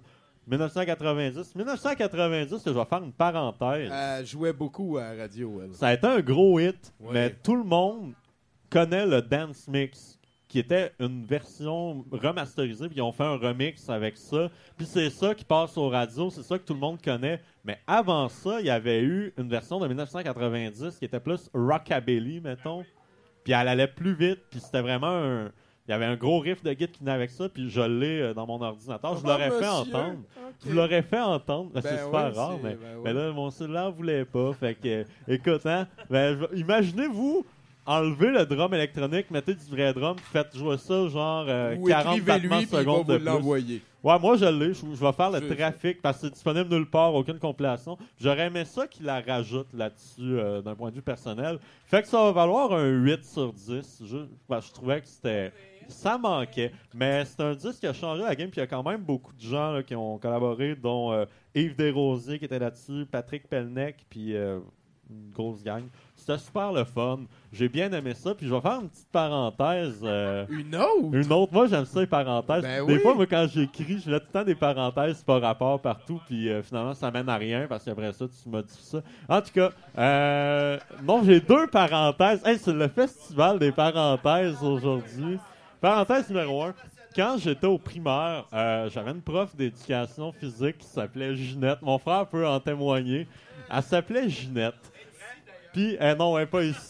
dix-neuf cent quatre-vingt-dix. dix-neuf cent quatre-vingt-dix, je vais faire une parenthèse. Elle jouait beaucoup à la radio, elle. Ça a été un gros hit, Ouais. mais tout le monde connaît le Dance Mix, qui était une version remasterisée, puis ils ont fait un remix avec ça. Puis c'est ça qui passe aux radios, c'est ça que tout le monde connaît. Mais avant ça, il y avait eu une version de dix-neuf cent quatre-vingt-dix qui était plus rockabilly, mettons. Puis elle allait plus vite, puis c'était vraiment un... Il y avait un gros riff de guitare qui venait avec ça, puis je l'ai euh, dans mon ordinateur. Je vous Oh, l'aurais fait monsieur. entendre. Ok. Je vous l'aurais fait entendre. Ben, c'est Ben super ouais, rare, c'est- mais, ben ouais. mais là, mon cellulaire voulait pas. Fait que, euh, écoute, hein, ben, je- imaginez-vous enlever le drum électronique, mettez du vrai drum, puis faites jouer ça genre euh, Ou quarante écrivez-lui, battements puis il va secondes vous de plus. l'envoyer. Ouais, moi je l'ai. Je, je vais faire le Je- trafic parce que c'est disponible nulle part, aucune compilation. J'aurais aimé ça qu'il la rajoute là-dessus euh, d'un point de vue personnel. Fait que ça va valoir un huit sur dix. Je, ben, je trouvais que c'était... Ça manquait, mais c'est un disque qui a changé la game, puis il y a quand même beaucoup de gens là, qui ont collaboré, dont euh, Yves Desrosiers qui était là-dessus, Patrick Pelnec, puis euh, une grosse gang. C'était super le fun. J'ai bien aimé ça, puis je vais faire une petite parenthèse. euh, Une autre? Une autre. Moi, j'aime ça, les parenthèses. Ben des oui. fois, moi, quand j'écris, je mets tout le temps des parenthèses par rapport partout, puis euh, finalement, ça mène à rien, parce qu'après ça, tu modifies ça. En tout cas, euh, non, j'ai deux parenthèses. Hey, c'est le festival des parenthèses aujourd'hui. Parenthèse numéro un. Quand j'étais au primaire, euh, j'avais une prof d'éducation physique qui s'appelait Ginette. Mon frère peut en témoigner. Elle s'appelait Ginette. Puis, eh non, elle n'est pas ici.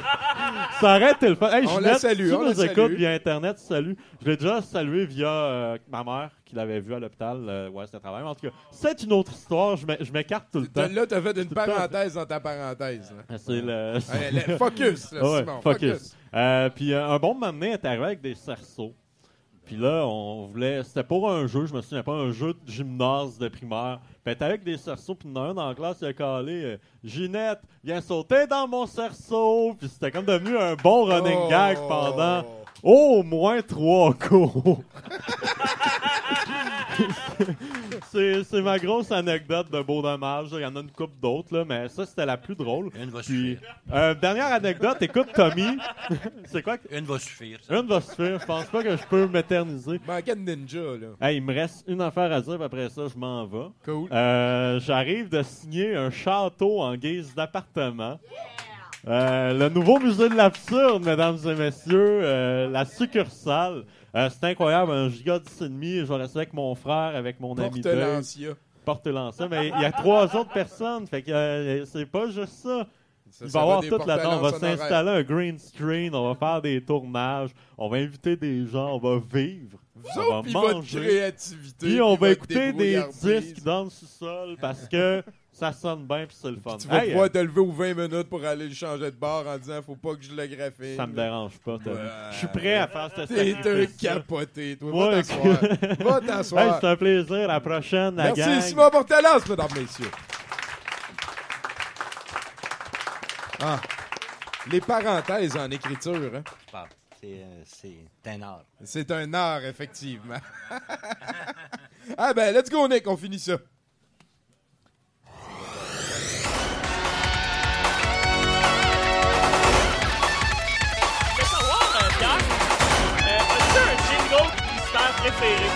Ça aurait été le fun. Hey, On Ginette, la salue, si tu on la nous écoutes salue. via Internet, salut. Je l'ai déjà salué via euh, ma mère qui l'avait vu à l'hôpital. Euh, ouais, c'était travail. En tout cas, c'est une autre histoire. Je m'é- je m'écarte tout le temps. T'as- Là, t'as fait une Tout le temps. parenthèse dans ta parenthèse. là. C'est le... Ouais, le- focus, là, Ouais, Simon, focus. focus. Euh, puis euh, un bon moment donné est arrivé avec des cerceaux. Puis là, on voulait... C'était pour un jeu, je me souviens pas, un jeu de gymnase de primaire. Puis elle était avec des cerceaux, puis il y en a un dans la classe, il a calé euh, Ginette, viens sauter dans mon cerceau! » Puis c'était comme devenu un bon running Oh. gag pendant au moins trois cours. c'est, c'est ma grosse anecdote de beau dommage. Il y en a une couple d'autres, là, mais ça, c'était la plus drôle. Une va Puis, suffire. euh, dernière anecdote, écoute, Tommy. C'est quoi? que- Une va suffire. ça. Une va suffire. Je pense pas que je peux m'éterniser. Manquait de ninja, là. Hey, il me reste une affaire à dire, puis après ça, je m'en vais. Cool. Euh, j'arrive de signer un château en guise d'appartement. Euh, le nouveau musée de l'absurde, mesdames et messieurs, euh, la succursale. Euh, c'est incroyable, un giga dix et demi. Je vais rester avec mon frère, avec mon ami Dave. Porte-Lancia. Porte-Lancia. Mais il y a trois autres personnes, fait que euh, c'est pas juste ça. Ça, Il ça va y avoir des tout là-dedans. On va porte-lances honoraires. s'installer un green screen, on va faire des tournages, on va inviter des gens, on va vivre. Vous on autres, va puis votre manger. créativité. Puis on puis va votre écouter des débrouillardise. disques dans le sous-sol parce que ça sonne bien puis c'est le fun. Tu vas Hey, pouvoir euh, te lever aux vingt minutes pour aller le changer de bar en disant faut pas que je le graphine. ça me dérange pas. Tommy. Ouais. Je suis prêt à faire ce T'es un sacrifice-là. capoté, toi. Moi, Va t'asseoir. Va Hey, t'asseoir. c'est un plaisir. À la prochaine, la Merci, gang. Simon Portelance, mesdames, messieurs. Ah. Les parenthèses en écriture, hein? Ah, C'est, euh, c'est un art. C'est un art, effectivement. Ah ben, let's go, Nick, on finit ça. Je veux savoir, euh, Pierre, euh, as-tu un jingle publicitaire préféré?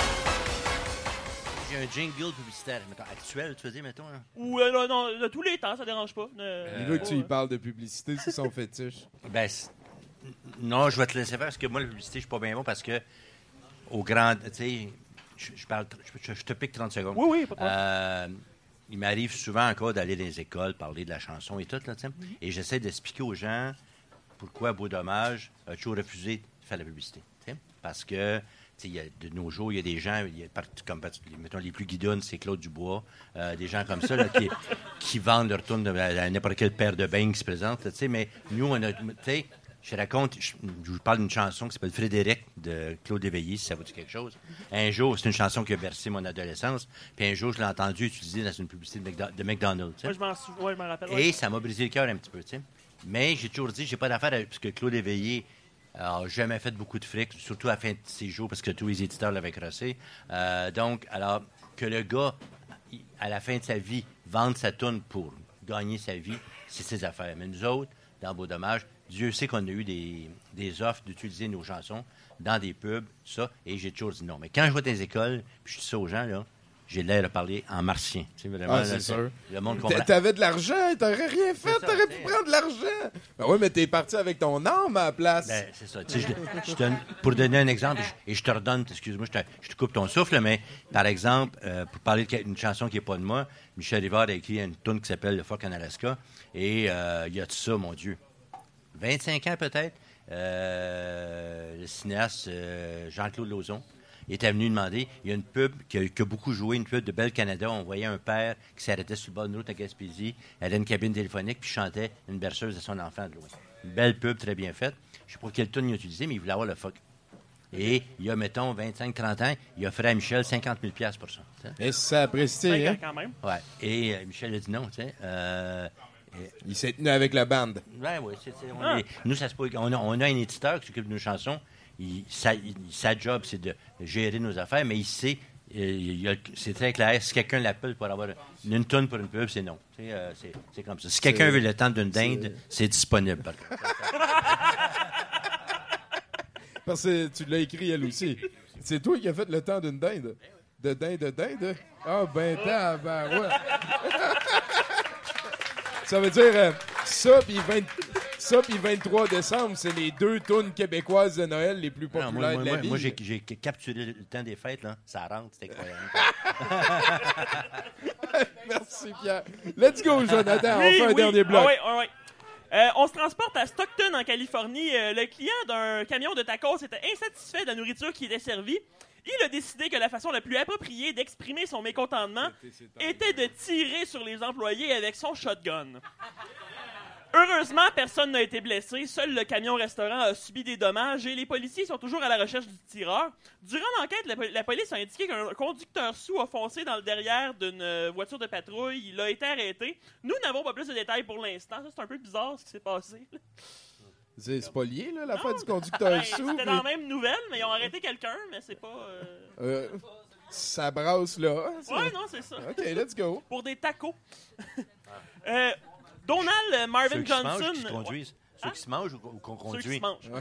J'ai un jingle publicitaire mettons, actuel, tu veux dire, mettons. Hein? Ou euh, non, non, de tous les temps, ça dérange pas. Euh, Il veut que tu y parles de publicité, c'est son fétiche. Ben, c'est- non, je vais te laisser faire parce que moi, la publicité, je suis pas bien bon parce que, au grand. Tu sais, je, je parle. Je, je te pique trente secondes. Oui, oui, pas de problème. Euh, il m'arrive souvent encore d'aller dans les écoles, parler de la chanson et tout, là, tu sais. Et j'essaie d'expliquer aux gens pourquoi Beau Dommage a toujours refusé de faire la publicité. Tu sais. Parce que, tu sais, il y a- de nos jours, il y a des gens, il y a part- comme mettons, les plus guidonnes, c'est Claude Dubois, euh, des gens comme ça là, qui, qui vendent leur tourne à, à n'importe quel paire de bains qui se présente. Là, tu sais. Mais nous, on a. Tu sais, je raconte, je, je vous parle d'une chanson qui s'appelle Frédéric de Claude Éveillé, si ça vous dit quelque chose. Un jour, c'est une chanson qui a bercé mon adolescence. Puis un jour, je l'ai entendu utiliser dans une publicité de, McDo- de McDonald's. tu sais. Moi, je m'en sou- ouais, je m'en rappelle. Et ouais. ça m'a brisé le cœur un petit peu, tu sais. Mais j'ai toujours dit, j'ai pas d'affaire avec, parce que Claude Éveillé a jamais fait beaucoup de fric, surtout à la fin de ses jours, parce que tous les éditeurs l'avaient crossé. Euh, donc, alors, que le gars, il- à la fin de sa vie, vende sa toune pour gagner sa vie, c'est ses affaires. Mais nous autres, dans Beau Dommage, Dieu sait qu'on a eu des, des offres d'utiliser nos chansons dans des pubs, ça, et j'ai toujours dit non. Mais quand je vais dans les écoles, puis je dis ça aux gens, là, j'ai l'air de parler en martien. Tu sais, vraiment, Ah, là, c'est sûr. Le monde T'a- comprend. T'avais de l'argent, t'aurais rien fait, C'est ça, t'aurais t'sais. pu prendre de l'argent. Ben oui, mais t'es parti avec ton âme à la place. Ben, c'est ça. Tu sais, je- je donne- pour donner un exemple, je- et je te redonne, excuse-moi, je te, je te coupe ton souffle, mais par exemple, euh, pour parler d'une chanson qui n'est pas de moi, Michel Rivard a écrit une tune qui s'appelle Le Fuck en Alaska, et euh, il y a tout ça, mon Dieu. vingt-cinq ans peut-être, euh, le cinéaste euh, Jean-Claude Lauzon, il était venu demander, il y a une pub qui a, qui a beaucoup joué, une pub de Bell Canada. On voyait un père qui s'arrêtait sur le bord de route à Gaspésie, elle avait une cabine téléphonique, puis chantait une berceuse de son enfant de loin. Une belle pub, très bien faite. Je ne sais pas quel tune il a utilisé, mais il voulait avoir le fuck. Et il y a, mettons, vingt-cinq trente ans, il a offert à Michel cinquante mille dollars pour ça. Et ça apprécié, hein? Quand même. Ouais. Et euh, Michel a dit non, tu sais. Euh, et- Il s'est tenu avec la bande. Ben oui, c'est, c'est- on Ah. est- nous, ça se peut, on a, on a un éditeur qui s'occupe de nos chansons. Il, sa, il- sa job, c'est de gérer nos affaires, mais il sait, euh, il y a- c'est très clair. Si quelqu'un l'appelle pour avoir une, une tonne pour une pub, c'est non. Tu sais, euh, c'est, c'est comme ça. Si quelqu'un C'est- veut le temps d'une dinde, c'est disponible. Par contre. Parce que tu l'as écrit, elle aussi. C'est toi qui as fait le temps d'une dinde. De dinde, de dinde? Ah, ben, tabarouette. Ça veut dire, euh, ça, puis vingt ça, puis vingt-trois décembre, c'est les deux tunes québécoises de Noël les plus Non, populaires moi, moi, de la moi, vie. moi, j'ai, j'ai capturé le temps des fêtes, là. Ça rentre, c'est incroyable. Merci, Pierre. Let's go, Jonathan. Oui, on fait un oui. dernier bloc. Ah ouais, ah ouais. Euh, on se transporte à Stockton, en Californie. Euh, le client d'un camion de tacos était insatisfait de la nourriture qui était servie. Il a décidé que la façon la plus appropriée d'exprimer son mécontentement était de tirer sur les employés avec son shotgun. Heureusement, personne n'a été blessé. Seul le camion-restaurant a subi des dommages et les policiers sont toujours à la recherche du tireur. Durant l'enquête, la, la police a indiqué qu'un conducteur saoul a foncé dans le derrière d'une euh, voiture de patrouille. Il a été arrêté. Nous n'avons pas plus de détails pour l'instant. Ça, c'est un peu bizarre ce qui s'est passé. C'est, c'est pas lié, là, l'affaire du conducteur Ben, sous. c'était dans la même nouvelle, mais ils ont arrêté quelqu'un, mais c'est pas... euh, Euh, ça brasse, là. Ça- Ouais, non, c'est ça. OK, let's go. Pour des tacos. euh, Donald Marvin Ceux qui se Johnson... mangent, qui se conduisent. Ceux qui se mangent ou, ou qu'on Ceux qui conduit? se mangent.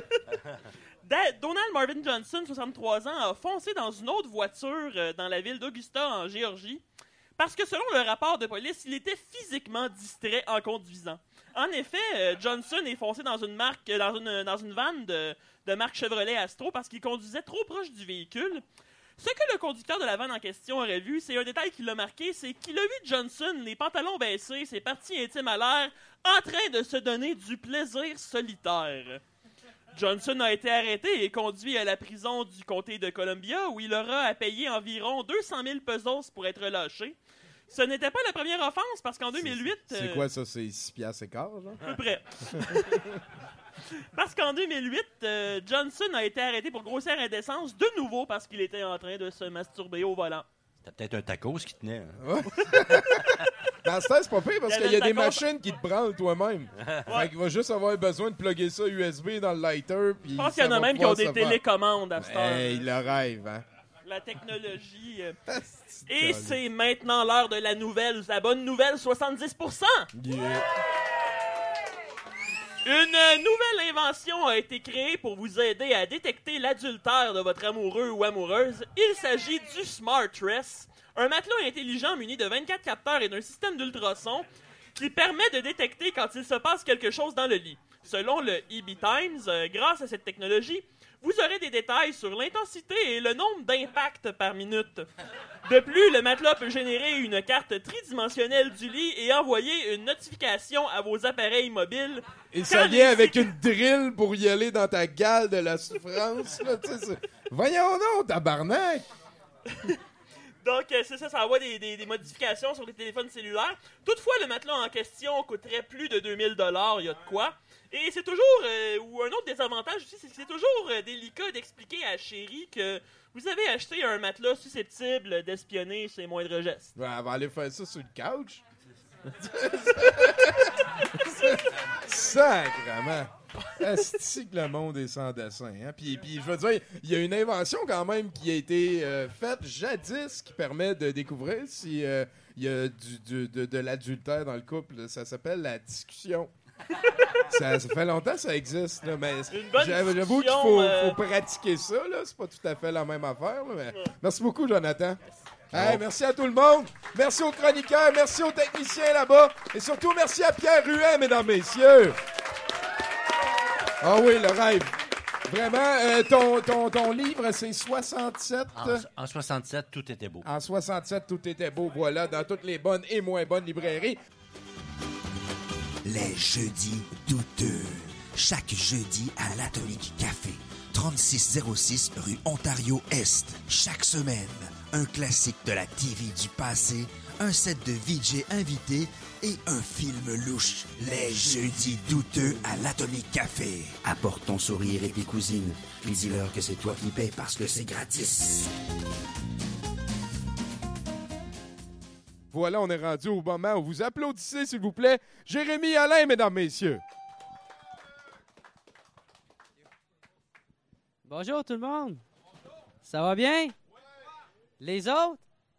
Da- Donald Marvin Johnson, soixante-trois ans, a foncé dans une autre voiture euh, dans la ville d'Augusta, en Géorgie, parce que selon le rapport de police, il était physiquement distrait en conduisant. En effet, euh, Johnson est foncé dans une marque, euh, dans une, dans une vanne de, de marque Chevrolet Astro parce qu'il conduisait trop proche du véhicule. Ce que le conducteur de la vanne en question aurait vu, c'est un détail qui l'a marqué, c'est qu'il a vu Johnson, les pantalons baissés, ses parties intimes à l'air, en train de se donner du plaisir solitaire. Johnson a été arrêté et conduit à la prison du comté de Columbia, où il aura à payer environ deux cent mille pesos pour être relâché. Ce n'était pas la première offense, parce qu'en deux mille huit... C'est euh, quoi, ça? C'est six piastres et quart, genre? à peu près. Parce qu'en deux mille huit, euh, Johnson a été arrêté pour grossière indécence de nouveau parce qu'il était en train de se masturber au volant. C'était peut-être un tacos qui tenait. hein. Ouais. Dans ce temps, c'est pas pire parce Il y qu'il y a avait des le tacos. machines qui te branlent toi-même. Fait qu'il va juste avoir besoin de plugger ça U S B dans le lighter. Puis Je pense qu'il y en ça a va même qui ont pouvoir des se faire. télécommandes à cette heure. Hey, le rêve, hein? La technologie. euh. Et c'est maintenant l'heure de la nouvelle, la bonne nouvelle, soixante-dix pour cent! Yeah. Une nouvelle invention a été créée pour vous aider à détecter l'adultère de votre amoureux ou amoureuse. Il s'agit du Smartress, un matelas intelligent muni de vingt-quatre capteurs et d'un système d'ultrasons qui permet de détecter quand il se passe quelque chose dans le lit. Selon le E B Times, euh, grâce à cette technologie, vous aurez des détails sur l'intensité et le nombre d'impacts par minute. De plus, le matelas peut générer une carte tridimensionnelle du lit et envoyer une notification à vos appareils mobiles. Et ça quand vient les avec une drill pour y aller dans ta gale de la souffrance. Là, tu sais, c'est- Voyons donc, tabarnak! Donc, euh, c'est ça, ça envoie des, des- des modifications sur les téléphones cellulaires. Toutefois, le matelas en question coûterait plus de deux mille dollars, il y a de quoi. Et c'est toujours, euh, ou un autre désavantage aussi, c'est que c'est toujours euh, délicat d'expliquer à Chérie que vous avez acheté un matelas susceptible d'espionner ses moindres gestes. Ouais, elle va aller faire ça sur le couch. Sacrement! Est-ce que le monde est sans dessin? Hein? Puis, puis, je veux dire, il y a une invention quand même qui a été euh, faite jadis qui permet de découvrir si euh, il y a du, du- de, de l'adultère dans le couple. Ça s'appelle la discussion. ça, ça fait longtemps que ça existe, là, mais Une bonne j'avoue j'avoue qu'il discussion, faut, euh, faut pratiquer ça. Là. C'est pas tout à fait la même affaire. Là, mais... Merci beaucoup, Jonathan. Hey, merci à tout le monde. Merci aux chroniqueurs, merci aux techniciens là-bas. Et surtout, merci à Pierre Ruet, mesdames, messieurs. Ah oui, le rêve. Vraiment, euh, ton, ton, ton livre, c'est soixante-sept... En, en soixante-sept, tout était beau. En soixante-sept, tout était beau, voilà, dans toutes les bonnes et moins bonnes librairies. Les jeudis douteux. Chaque jeudi à l'Atomique Café. trente-six zéro six rue Ontario-Est. Chaque semaine, un classique de la T V du passé, un set de V J invités et un film louche. Les jeudis douteux à l'Atomique Café. Apporte ton sourire et tes cousines, puis dis-leur que c'est toi qui payes parce que c'est gratis. Voilà, on est rendu au moment où vous applaudissez, s'il vous plaît. Jérémy Alain, mesdames, messieurs. Bonjour tout le monde. Ça va bien? Oui. Les autres?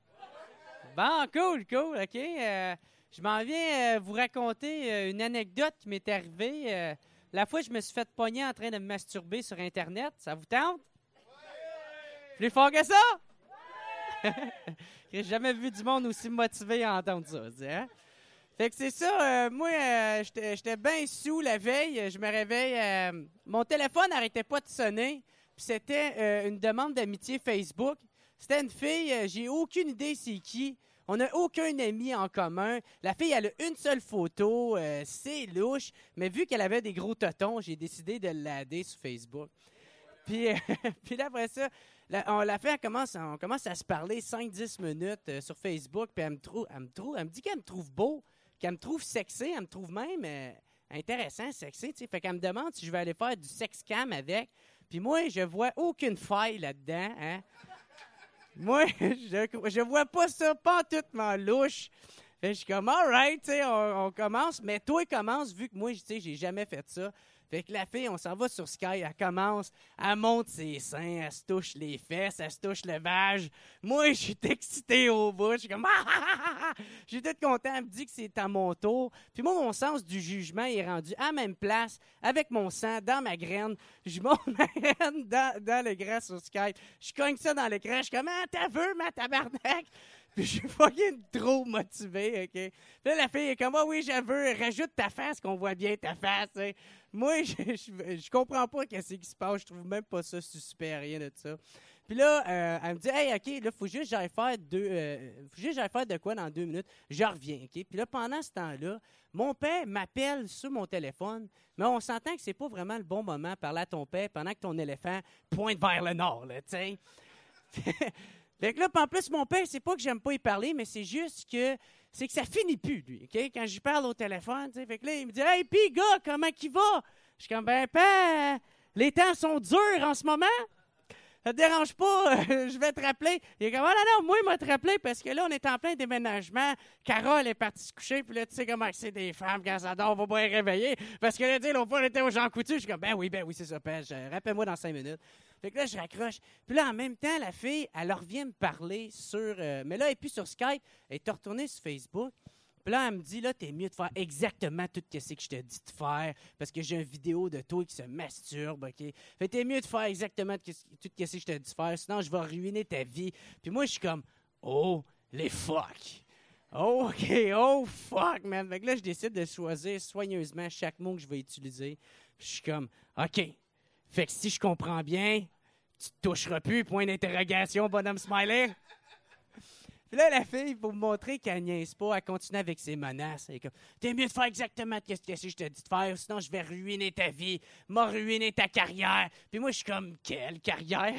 Bon, cool, cool, OK. Euh, je m'en viens euh, vous raconter euh, une anecdote qui m'est arrivée. Euh, la fois, je me suis fait pogner en train de me masturber sur Internet. Ça vous tente? Oui. Plus fort que ça? J'ai jamais vu du monde aussi motivé à entendre ça. Hein? Fait que c'est ça, euh, moi, euh, j'étais bien sous la veille. Je me réveille, euh, mon téléphone n'arrêtait pas de sonner. Puis c'était euh, une demande d'amitié Facebook. C'était une fille, euh, j'ai aucune idée c'est qui. On n'a aucun ami en commun. La fille, elle a une seule photo, euh, c'est louche. Mais vu qu'elle avait des gros totons, j'ai décidé de l'adder sur Facebook. Puis, euh, puis là, après ça, la, on, la fille, elle commence, on commence à se parler cinq dix minutes euh, sur Facebook. Puis elle me, trou, elle, me trou, elle me dit qu'elle me trouve beau, qu'elle me trouve sexy, elle me trouve même euh, intéressant, sexy. T'sais. Fait qu'elle me demande si je vais aller faire du sex cam avec. Puis moi, je vois aucune faille là-dedans. Hein? Moi, je, je vois pas ça, pas tout mon louche. Fait que je suis comme, all right, tu sais, on, on commence. Mais toi, commence, vu que moi, tu sais, j'ai jamais fait ça. Fait que la fille, on s'en va sur Sky, elle commence, elle monte ses seins, elle se touche les fesses, elle se touche le vage. Moi, je suis excité au bout, je suis comme, ah, ah, ah, ah. Je suis tout content, elle me dit que c'est à mon tour. Puis moi, mon sens du jugement est rendu à la même place, avec mon sang, dans ma graine. Je monte ma graine dans, dans l'écran sur Sky. Je cogne ça dans l'écran, je suis comme, ah, t'as vu, ma tabarnak? Puis je suis fucking trop motivé, OK? Puis là, la fille est comme, ah oui, j'avoue, rajoute ta face, qu'on voit bien ta face, hein. Moi, je, je, je comprends pas qu'est-ce qui se passe. Je trouve même pas ça super, rien de ça. Puis là, euh, elle me dit, hey, OK, là, faut juste que j'aille faire deux, euh, faut juste que j'aille faire de quoi dans deux minutes. Je reviens, OK? Puis là, pendant ce temps-là, mon père m'appelle sur mon téléphone, mais on s'entend que c'est pas vraiment le bon moment de parler à ton père pendant que ton éléphant pointe vers le nord, là, tu sais. Fait que là, en plus, mon père, c'est pas que j'aime pas y parler, mais c'est juste que c'est que ça finit plus, lui, OK? Quand j'y parle au téléphone, tu sais, fait que là, il me dit « Hey, pis, gars, comment qu'il va? » Je suis comme « Ben, père, les temps sont durs en ce moment. Ça te dérange pas, je vais te rappeler. » Il est comme « Oh non, non, moi, il m'a te rappelé parce que là, on est en plein déménagement. Carole est partie se coucher, puis là, tu sais comment c'est des femmes quand ça dort, on va pas les réveiller. Parce que là, tu sais, l'autre fois, on était au Jean Coutu. Je suis comme « Ben oui, ben oui, c'est ça, père, rappelle-moi dans cinq minutes. » Fait que là, je raccroche. Puis là, en même temps, la fille, elle revient me parler sur... Euh, mais là, elle est plus sur Skype. Elle est retournée sur Facebook. Puis là, elle me dit, là, t'es mieux de faire exactement tout ce que je te dis de faire parce que j'ai une vidéo de toi qui se masturbe, OK? Fait que t'es mieux de faire exactement tout ce que je te dis de faire, sinon je vais ruiner ta vie. Puis moi, je suis comme, oh, les fuck! Oh, OK, oh, fuck, man! Fait que là, je décide de choisir soigneusement chaque mot que je vais utiliser. Puis je suis comme, OK, fait que si je comprends bien, tu te toucheras plus, point d'interrogation, bonhomme smiley. Puis là, la fille, pour me montrer qu'elle niaise pas, elle continue avec ses menaces. Elle est comme, t'es mieux de faire exactement ce que je te dis de faire, sinon je vais ruiner ta vie, m'a ruiner ta carrière. Puis moi, je suis comme, quelle carrière?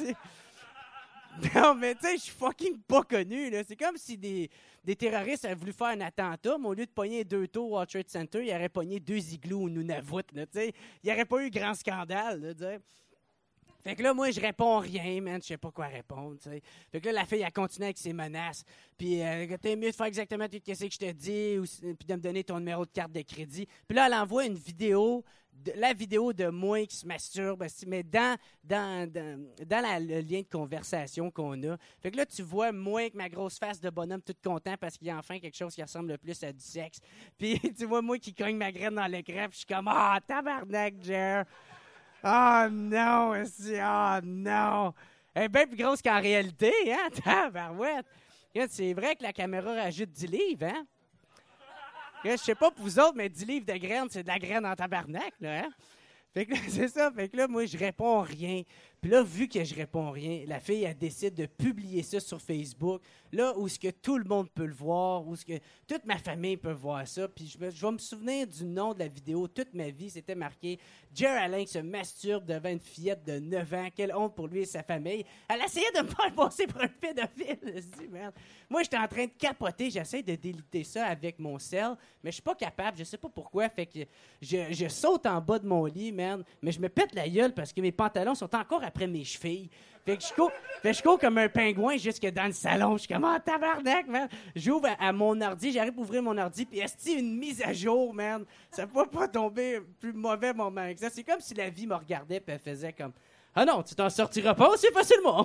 Non, mais tu sais, je suis fucking pas connu, là. C'est comme si des, des terroristes avaient voulu faire un attentat, mais au lieu de pogner deux tours au World Trade Center, ils auraient pogné deux igloos au Nunavut, là, tu sais. Il n'y aurait pas eu grand scandale, là, tu sais. Fait que là, moi, je réponds rien, man. Je sais pas quoi répondre, tu sais. Fait que là, la fille, elle continue avec ses menaces. Puis, euh, t'es mieux de faire exactement tout ce que je te dis, ou, puis de me donner ton numéro de carte de crédit. Puis là, elle envoie une vidéo, de, la vidéo de moi qui se masturbe, mais dans, dans, dans, dans la, le lien de conversation qu'on a. Fait que là, tu vois moi avec ma grosse face de bonhomme tout content parce qu'il y a enfin quelque chose qui ressemble le plus à du sexe. Puis, tu vois moi qui cogne ma graine dans l'écran, puis je suis comme, ah, oh, tabarnak, Jer. Oh non, c'est oh non. Elle est bien plus grosse qu'en réalité, hein, tabarouette. Regarde, c'est vrai que la caméra rajoute dix livres, hein? Regarde, je sais pas pour vous autres, mais dix livres de graines, c'est de la graine en tabarnak, là, hein? Fait que là, c'est ça. Fait que là, moi, je réponds rien. Puis là, vu que je réponds rien, la fille, elle décide de publier ça sur Facebook. Là, où ce que tout le monde peut le voir, où ce que toute ma famille peut voir ça. Puis je, me, je vais me souvenir du nom de la vidéo toute ma vie. C'était marqué « Jer Alain se masturbe devant une fillette de neuf ans. Quelle honte pour lui et sa famille. » Elle essayait de me faire passer pour un pédophile. Je dis, merde. Moi, j'étais en train de capoter. J'essaie de déliter ça avec mon sel, mais je suis pas capable. Je sais pas pourquoi. Fait que je, je saute en bas de mon lit, man. Mais je me pète la gueule parce que mes pantalons sont encore après mes chevilles. Fait que je cours, fait que je cours comme un pingouin jusque dans le salon. Je suis comme, oh, tabarnak, man. J'ouvre à, à mon ordi, j'arrive à ouvrir mon ordi, puis est-ce une mise à jour, man? Ça peut pas tomber plus mauvais moment que ça. C'est comme si la vie me regardait, puis elle faisait comme, ah non, tu t'en sortiras pas aussi facilement.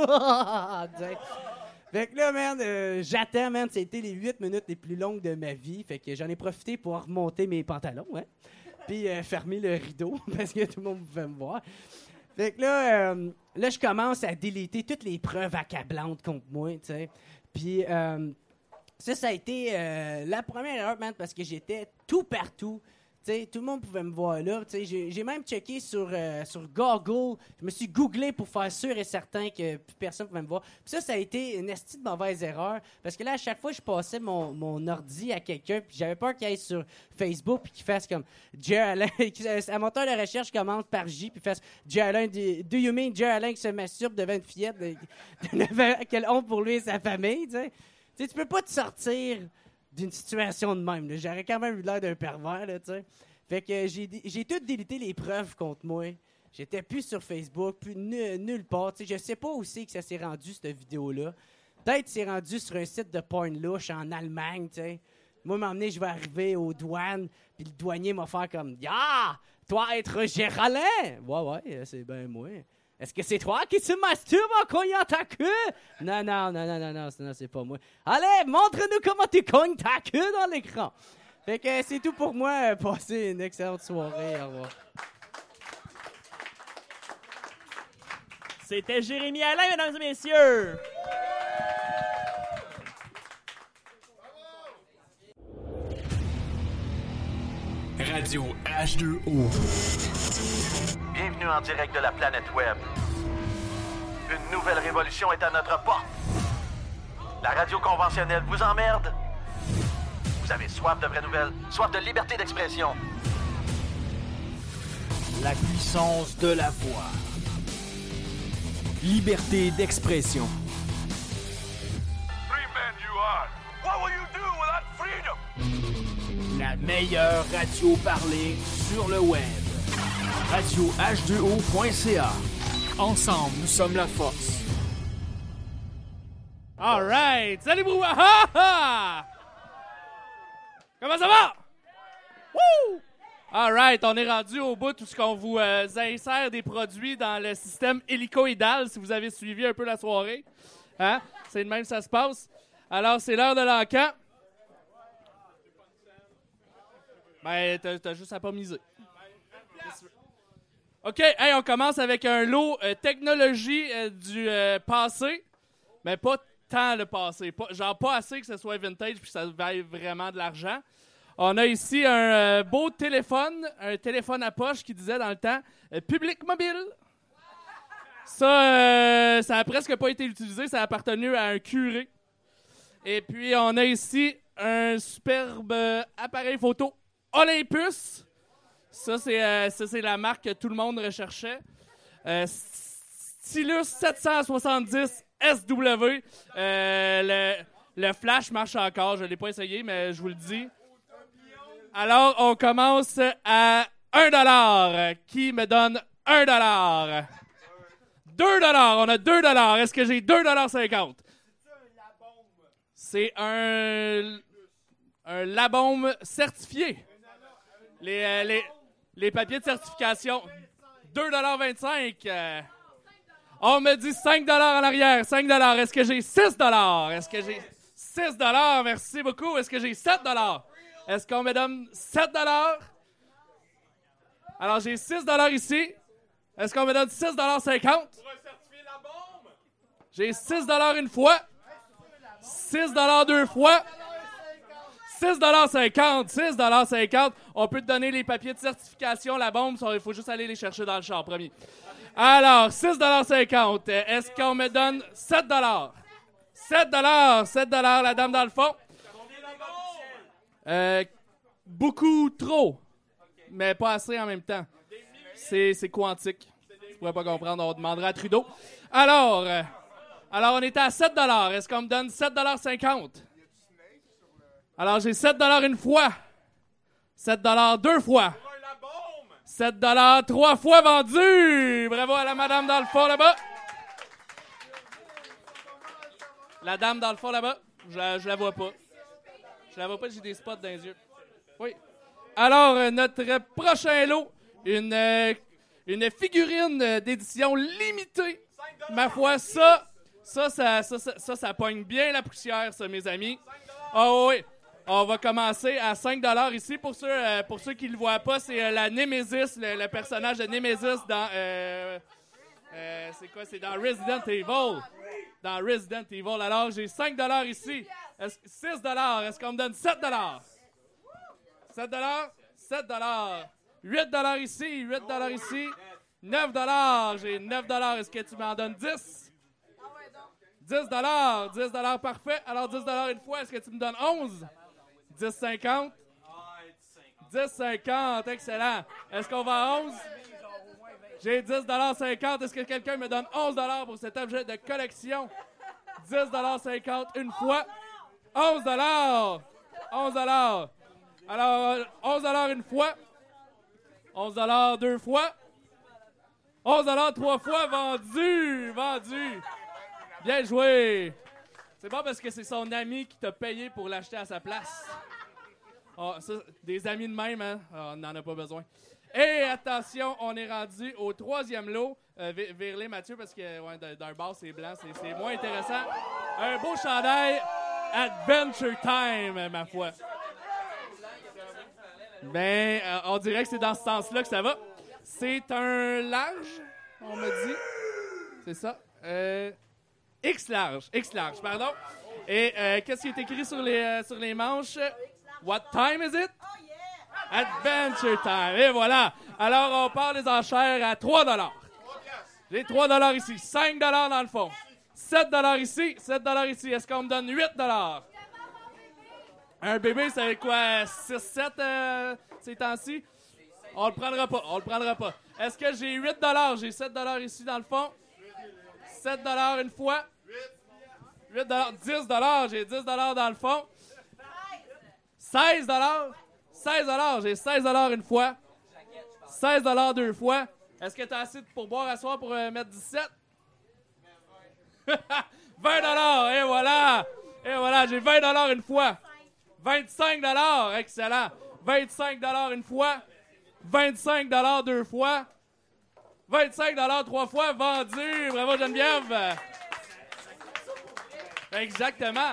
Fait que là, man, euh, j'attends, man. C'était les huit minutes les plus longues de ma vie. Fait que j'en ai profité pour remonter mes pantalons, hein. Puis euh, fermer le rideau, parce que tout le monde pouvait me voir. Fait que là, euh, là, je commence à déliter toutes les preuves accablantes contre moi, tu sais. Puis euh, ça, ça a été euh, la première erreur, man, parce que j'étais tout partout. Tu sais, tout le monde pouvait me voir là. Tu sais, j'ai, j'ai même checké sur, euh, sur Google. Je me suis googlé pour faire sûr et certain que plus personne pouvait me voir. Puis ça, ça a été une esti de mauvaise erreur. Parce que là, à chaque fois, je passais mon, mon ordi à quelqu'un, puis j'avais peur qu'il aille sur Facebook puis qu'il fasse comme Jer Alain. Un moteur de recherche commence par J, puis fasse Jer Alain. Do you mean Jer Alain qui se masturbe devant une fillette de, de neuf ans? Quelle honte pour lui et sa famille, tu sais. Tu sais, tu peux pas te sortir d'une situation de même. Là. J'aurais quand même eu l'air d'un pervers, là, tu sais. Fait que j'ai, j'ai tout délité les preuves contre moi. J'étais plus sur Facebook, plus nu- nulle part. Tu sais, je sais pas où c'est que ça s'est rendu, cette vidéo-là. Peut-être que c'est rendu sur un site de porn louche en Allemagne, tu sais. Moi, m'emmener, je vais arriver aux douanes, puis le douanier m'a fait comme « Ya! Toi, être Géraldin! » Ouais, ouais, c'est bien moi. Est-ce que c'est toi qui se masturbe en cognant ta queue? Non, non, non, non, non, non, non, c'est pas moi. Allez, montre-nous comment tu cognes ta queue dans l'écran. Fait que c'est tout pour moi. Passez une excellente soirée. Au revoir. C'était Jérémy Alain, mesdames et messieurs. Radio H deux O. Bienvenue en direct de la planète Web. Une nouvelle révolution est à notre porte. La radio conventionnelle vous emmerde. Vous avez soif de vraies nouvelles, soif de liberté d'expression. La puissance de la voix. Liberté d'expression. Free man you are. What will you do without freedom? La meilleure radio parlée sur le web. radio H deux O point C A. Ensemble, nous sommes la force. All right! Salut, Brouhaha! Comment ça va? Woo! All right, on est rendu au bout où on vous euh, insère des produits dans le système hélicoïdal, si vous avez suivi un peu la soirée. Hein? C'est de même que ça se passe. Alors, c'est l'heure de l'encan. Ben, t'as, t'as juste à pas miser. OK, hey, on commence avec un lot euh, technologie euh, du euh, passé, mais pas tant le passé. Pas, genre pas assez que ce soit vintage puis que ça vaille vraiment de l'argent. On a ici un euh, beau téléphone, un téléphone à poche qui disait dans le temps euh, « Public mobile ». Ça, euh, ça a presque pas été utilisé, ça a appartenu à un curé. Et puis, on a ici un superbe euh, appareil photo Olympus. Ça, c'est, euh, ça, c'est la marque que tout le monde recherchait. Euh, Stylus sept cent soixante-dix S W. Euh, le, le flash marche encore. Je ne l'ai pas essayé, mais je vous le dis. Alors, on commence à un dollar. Qui me donne un dollar? deux dollars. On a deux dollars. Est-ce que j'ai deux dollars cinquante? C'est un, un Labaume certifié. Les, euh, les, les papiers de certification. deux dollars vingt-cinq. Euh, on me dit cinq dollars en arrière. cinq dollars. Est-ce que j'ai six dollars? Est-ce que j'ai six dollars? Merci beaucoup. Est-ce que j'ai sept dollars? Est-ce qu'on me donne sept dollars? Alors, j'ai six dollars ici. Est-ce qu'on me donne six dollars cinquante? J'ai six dollars une fois. six dollars deux fois. six dollars cinquante. six dollars cinquante. On peut te donner les papiers de certification, la bombe. Il faut juste aller les chercher dans le char, promis. Alors, six dollars cinquante. Est-ce qu'on me donne sept dollars? sept dollars. sept dollars, la dame dans le fond. Euh, beaucoup trop. Mais pas assez en même temps. C'est, c'est quantique. Je pourrais pas comprendre. On demandera à Trudeau. Alors, euh, alors on était à sept dollars. Est-ce qu'on me donne sept dollars cinquante? Alors, j'ai sept dollars une fois. sept dollars deux fois. sept dollars trois fois vendu. Bravo à la madame dans le fond là-bas. La dame dans le fond là-bas, je, je la vois pas. Je la vois pas, j'ai des spots dans les yeux. Oui. Alors, euh, notre prochain lot, une, euh, une figurine euh, d'édition limitée. Ma foi, ça, ça, ça, ça, ça, ça, ça pogne bien la poussière, ça, mes amis. Ah oh, oui. On va commencer à cinq dollars ici. Pour ceux, euh, pour ceux qui ne le voient pas, c'est euh, la Nemesis, le, le personnage de Nemesis dans... Euh, euh, c'est quoi? C'est dans Resident Evil. Dans Resident Evil. Alors, j'ai cinq dollars ici. Est-ce, six dollars. Est-ce qu'on me donne sept dollars? sept dollars? sept dollars. huit dollars ici. huit dollars ici. neuf dollars. J'ai neuf dollars. Est-ce que tu m'en donnes dix? dix dollars. dix dollars, parfait. Alors, dix dollars une fois. Est-ce que tu me donnes onze? dix cinquante. dix cinquante, excellent. Est-ce qu'on va à onze? J'ai dix dollars cinquante. Est-ce que quelqu'un me donne onze dollars pour cet objet de collection? dix dollars cinquante une fois. onze dollars. onze dollars. Alors, onze dollars une fois. onze dollars deux fois. onze dollars trois fois. Vendu. Vendu. Bien joué. C'est bon parce que c'est son ami qui t'a payé pour l'acheter à sa place. Oh, ça, des amis de même, hein? Oh, on n'en a pas besoin. Et attention, on est rendu au troisième lot. Euh, Virez-les, Mathieu, parce que ouais, d'un bar, c'est blanc, c'est, c'est moins intéressant. Un beau chandail Adventure Time, ma foi. Ben, euh, on dirait que c'est dans ce sens-là que ça va. C'est un large, on m'a dit. C'est ça. Euh... X large, X large, pardon. Et euh, qu'est-ce qui est écrit sur les, euh, sur les manches? What time is it? Adventure time. Et voilà. Alors, on part les enchères à trois dollars. J'ai trois dollars ici. cinq dollars dans le fond. sept dollars ici. sept dollars ici. Est-ce qu'on me donne huit dollars? Un bébé, ça fait quoi? six sept euh, ces temps-ci? On le prendra pas. On le prendra pas. Est-ce que j'ai huit dollars? J'ai sept dollars ici dans le fond. sept dollars une fois. huit dollars. dix dollars. J'ai dix dollars dans le fond. seize dollars. seize dollars. J'ai seize dollars une fois. seize dollars deux fois. Est-ce que tu as assez pour boire à soir pour euh, mettre dix-sept? vingt dollars. Et voilà. Et voilà. J'ai vingt dollars une fois. vingt-cinq dollars. Excellent. vingt-cinq dollars une fois. vingt-cinq dollars deux fois. vingt-cinq dollars trois fois. Vendu. Bravo, Geneviève. Exactement.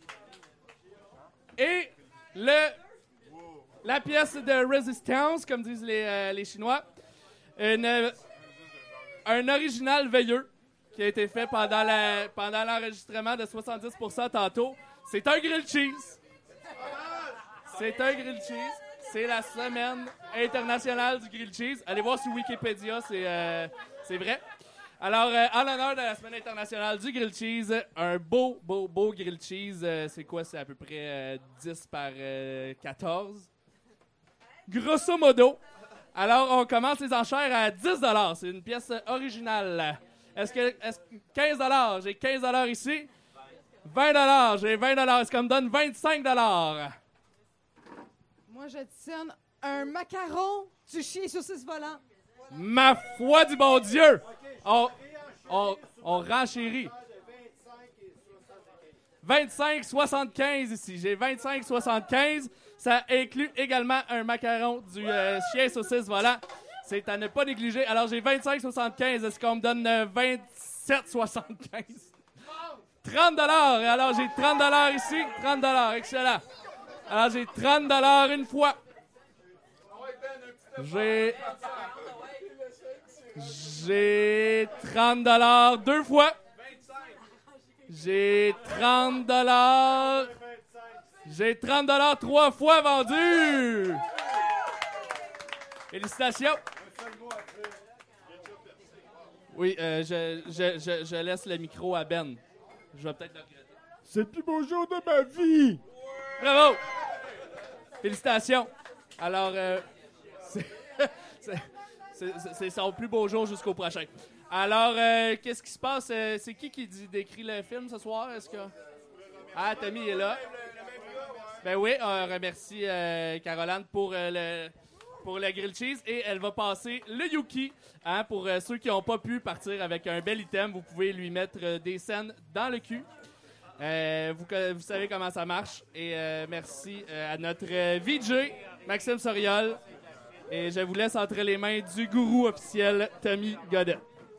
Et le, la pièce de Resistance, comme disent les, euh, les Chinois, une, un original veilleux qui a été fait pendant, la, pendant l'enregistrement de soixante-dix pour cent tantôt. C'est un grilled cheese. C'est un grilled cheese. C'est la semaine internationale du grilled cheese. Allez voir sur Wikipédia, c'est, euh, c'est vrai. Alors, euh, en l'honneur de la semaine internationale du grilled cheese, un beau, beau, beau grilled cheese. Euh, c'est quoi? C'est à peu près euh, dix par euh, quatorze. Grosso modo. Alors, on commence les enchères à dix dollars. C'est une pièce originale. Est-ce que, est-ce que quinze dollars? J'ai quinze dollars ici. vingt dollars. J'ai vingt dollars. Est-ce qu'on me donne vingt-cinq dollars? Moi, j'additionne un macaron du chien saucisse volant. Ma foi du bon Dieu! On, on, on renchérit. vingt-cinq soixante-quinze ici. J'ai vingt-cinq soixante-quinze. Ça inclut également un macaron du euh, chien saucisse volant. C'est à ne pas négliger. Alors, j'ai vingt-cinq soixante-quinze. Est-ce qu'on me donne euh, vingt-sept soixante-quinze? trente dollars. Alors, j'ai trente dollars ici. trente dollars. Excellent. Alors, j'ai trente dollars une fois. J'ai... J'ai trente dollars deux fois. J'ai trente dollars. J'ai trente dollars trois fois vendu. Félicitations. Oui, euh, je, je, je, je laisse le micro à Ben. Je vais peut-être le regretter. C'est le plus beau jour de ma vie. Bravo. Félicitations. Alors, euh, c'est, c'est, c'est, c'est son plus beau jour jusqu'au prochain. Alors, euh, qu'est-ce qui se passe? Euh, c'est qui qui dit, décrit le film ce soir? Est-ce que... Ah, Tommy est là. Ben oui, on remercie euh, Caroline pour, euh, le, pour le grilled cheese et elle va passer le Yuki. Hein, pour euh, ceux qui n'ont pas pu partir avec un bel item, vous pouvez lui mettre euh, des scènes dans le cul. Euh, vous, vous savez comment ça marche. Et euh, merci euh, à notre euh, V J, Maxime Soriol. Et je vous laisse entre les mains du gourou officiel, Tommy Godet.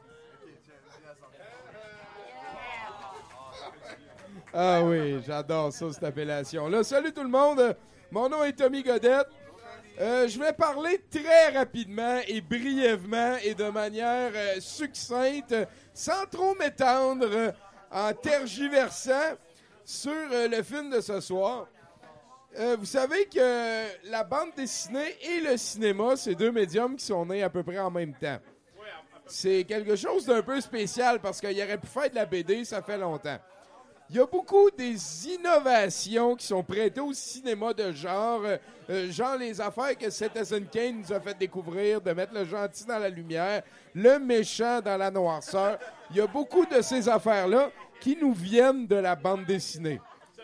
Ah oui, j'adore ça, cette appellation-là. Salut tout le monde, mon nom est Tommy Godet. Euh, je vais parler très rapidement et brièvement et de manière euh, succincte, sans trop m'étendre, euh, en tergiversant sur euh, le film de ce soir. Euh, vous savez que la bande dessinée et le cinéma, c'est deux médiums qui sont nés à peu près en même temps. C'est quelque chose d'un peu spécial parce qu'il aurait pu faire de la B D, ça fait longtemps. Il y a beaucoup des innovations qui sont prêtées au cinéma de genre, euh, genre les affaires que Citizen Kane nous a fait découvrir, de mettre le gentil dans la lumière, le méchant dans la noirceur. Il y a beaucoup de ces affaires-là qui nous viennent de la bande dessinée.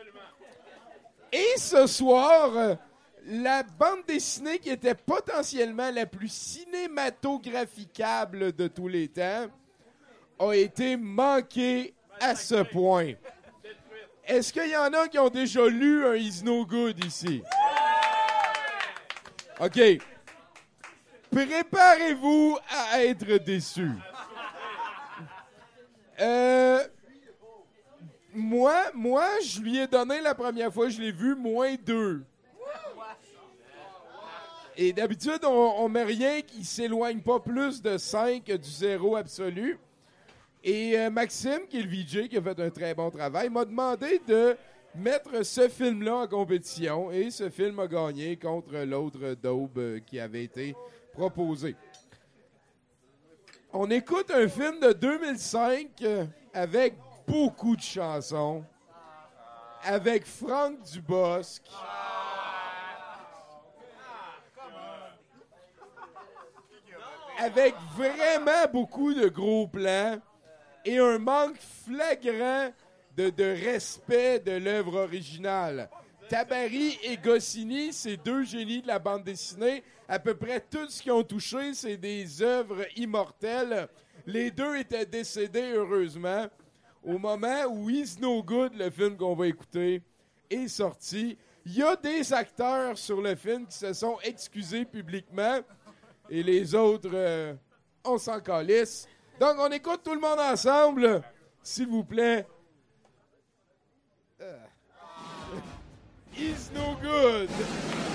Et ce soir, euh, la bande dessinée qui était potentiellement la plus cinématographiable de tous les temps a été manquée à ce point. Est-ce qu'il y en a qui ont déjà lu un Is No Good ici? OK. Préparez-vous à être déçus. Euh, moi, moi, je lui ai donné la première fois, je l'ai vu, moins deux. Et d'habitude, on, on met rien qui s'éloigne pas plus de cinq du zéro absolu. Et euh, Maxime, qui est le V J, qui a fait un très bon travail, m'a demandé de mettre ce film-là en compétition. Et ce film a gagné contre l'autre daube euh, qui avait été proposé. On écoute un film de deux mille cinq euh, avec beaucoup de chansons, avec Franck Dubosc. Avec vraiment beaucoup de gros plans. Et un manque flagrant de, de respect de l'œuvre originale. Tabary et Goscinny, c'est deux génies de la bande dessinée. À peu près tout ce qu'ils ont touché, c'est des œuvres immortelles. Les deux étaient décédés, heureusement. Au moment où Is No Good, le film qu'on va écouter, est sorti, il y a des acteurs sur le film qui se sont excusés publiquement. Et les autres, euh, on s'en calisse. Donc, on écoute tout le monde ensemble, s'il vous plaît. Uh. Is No Good.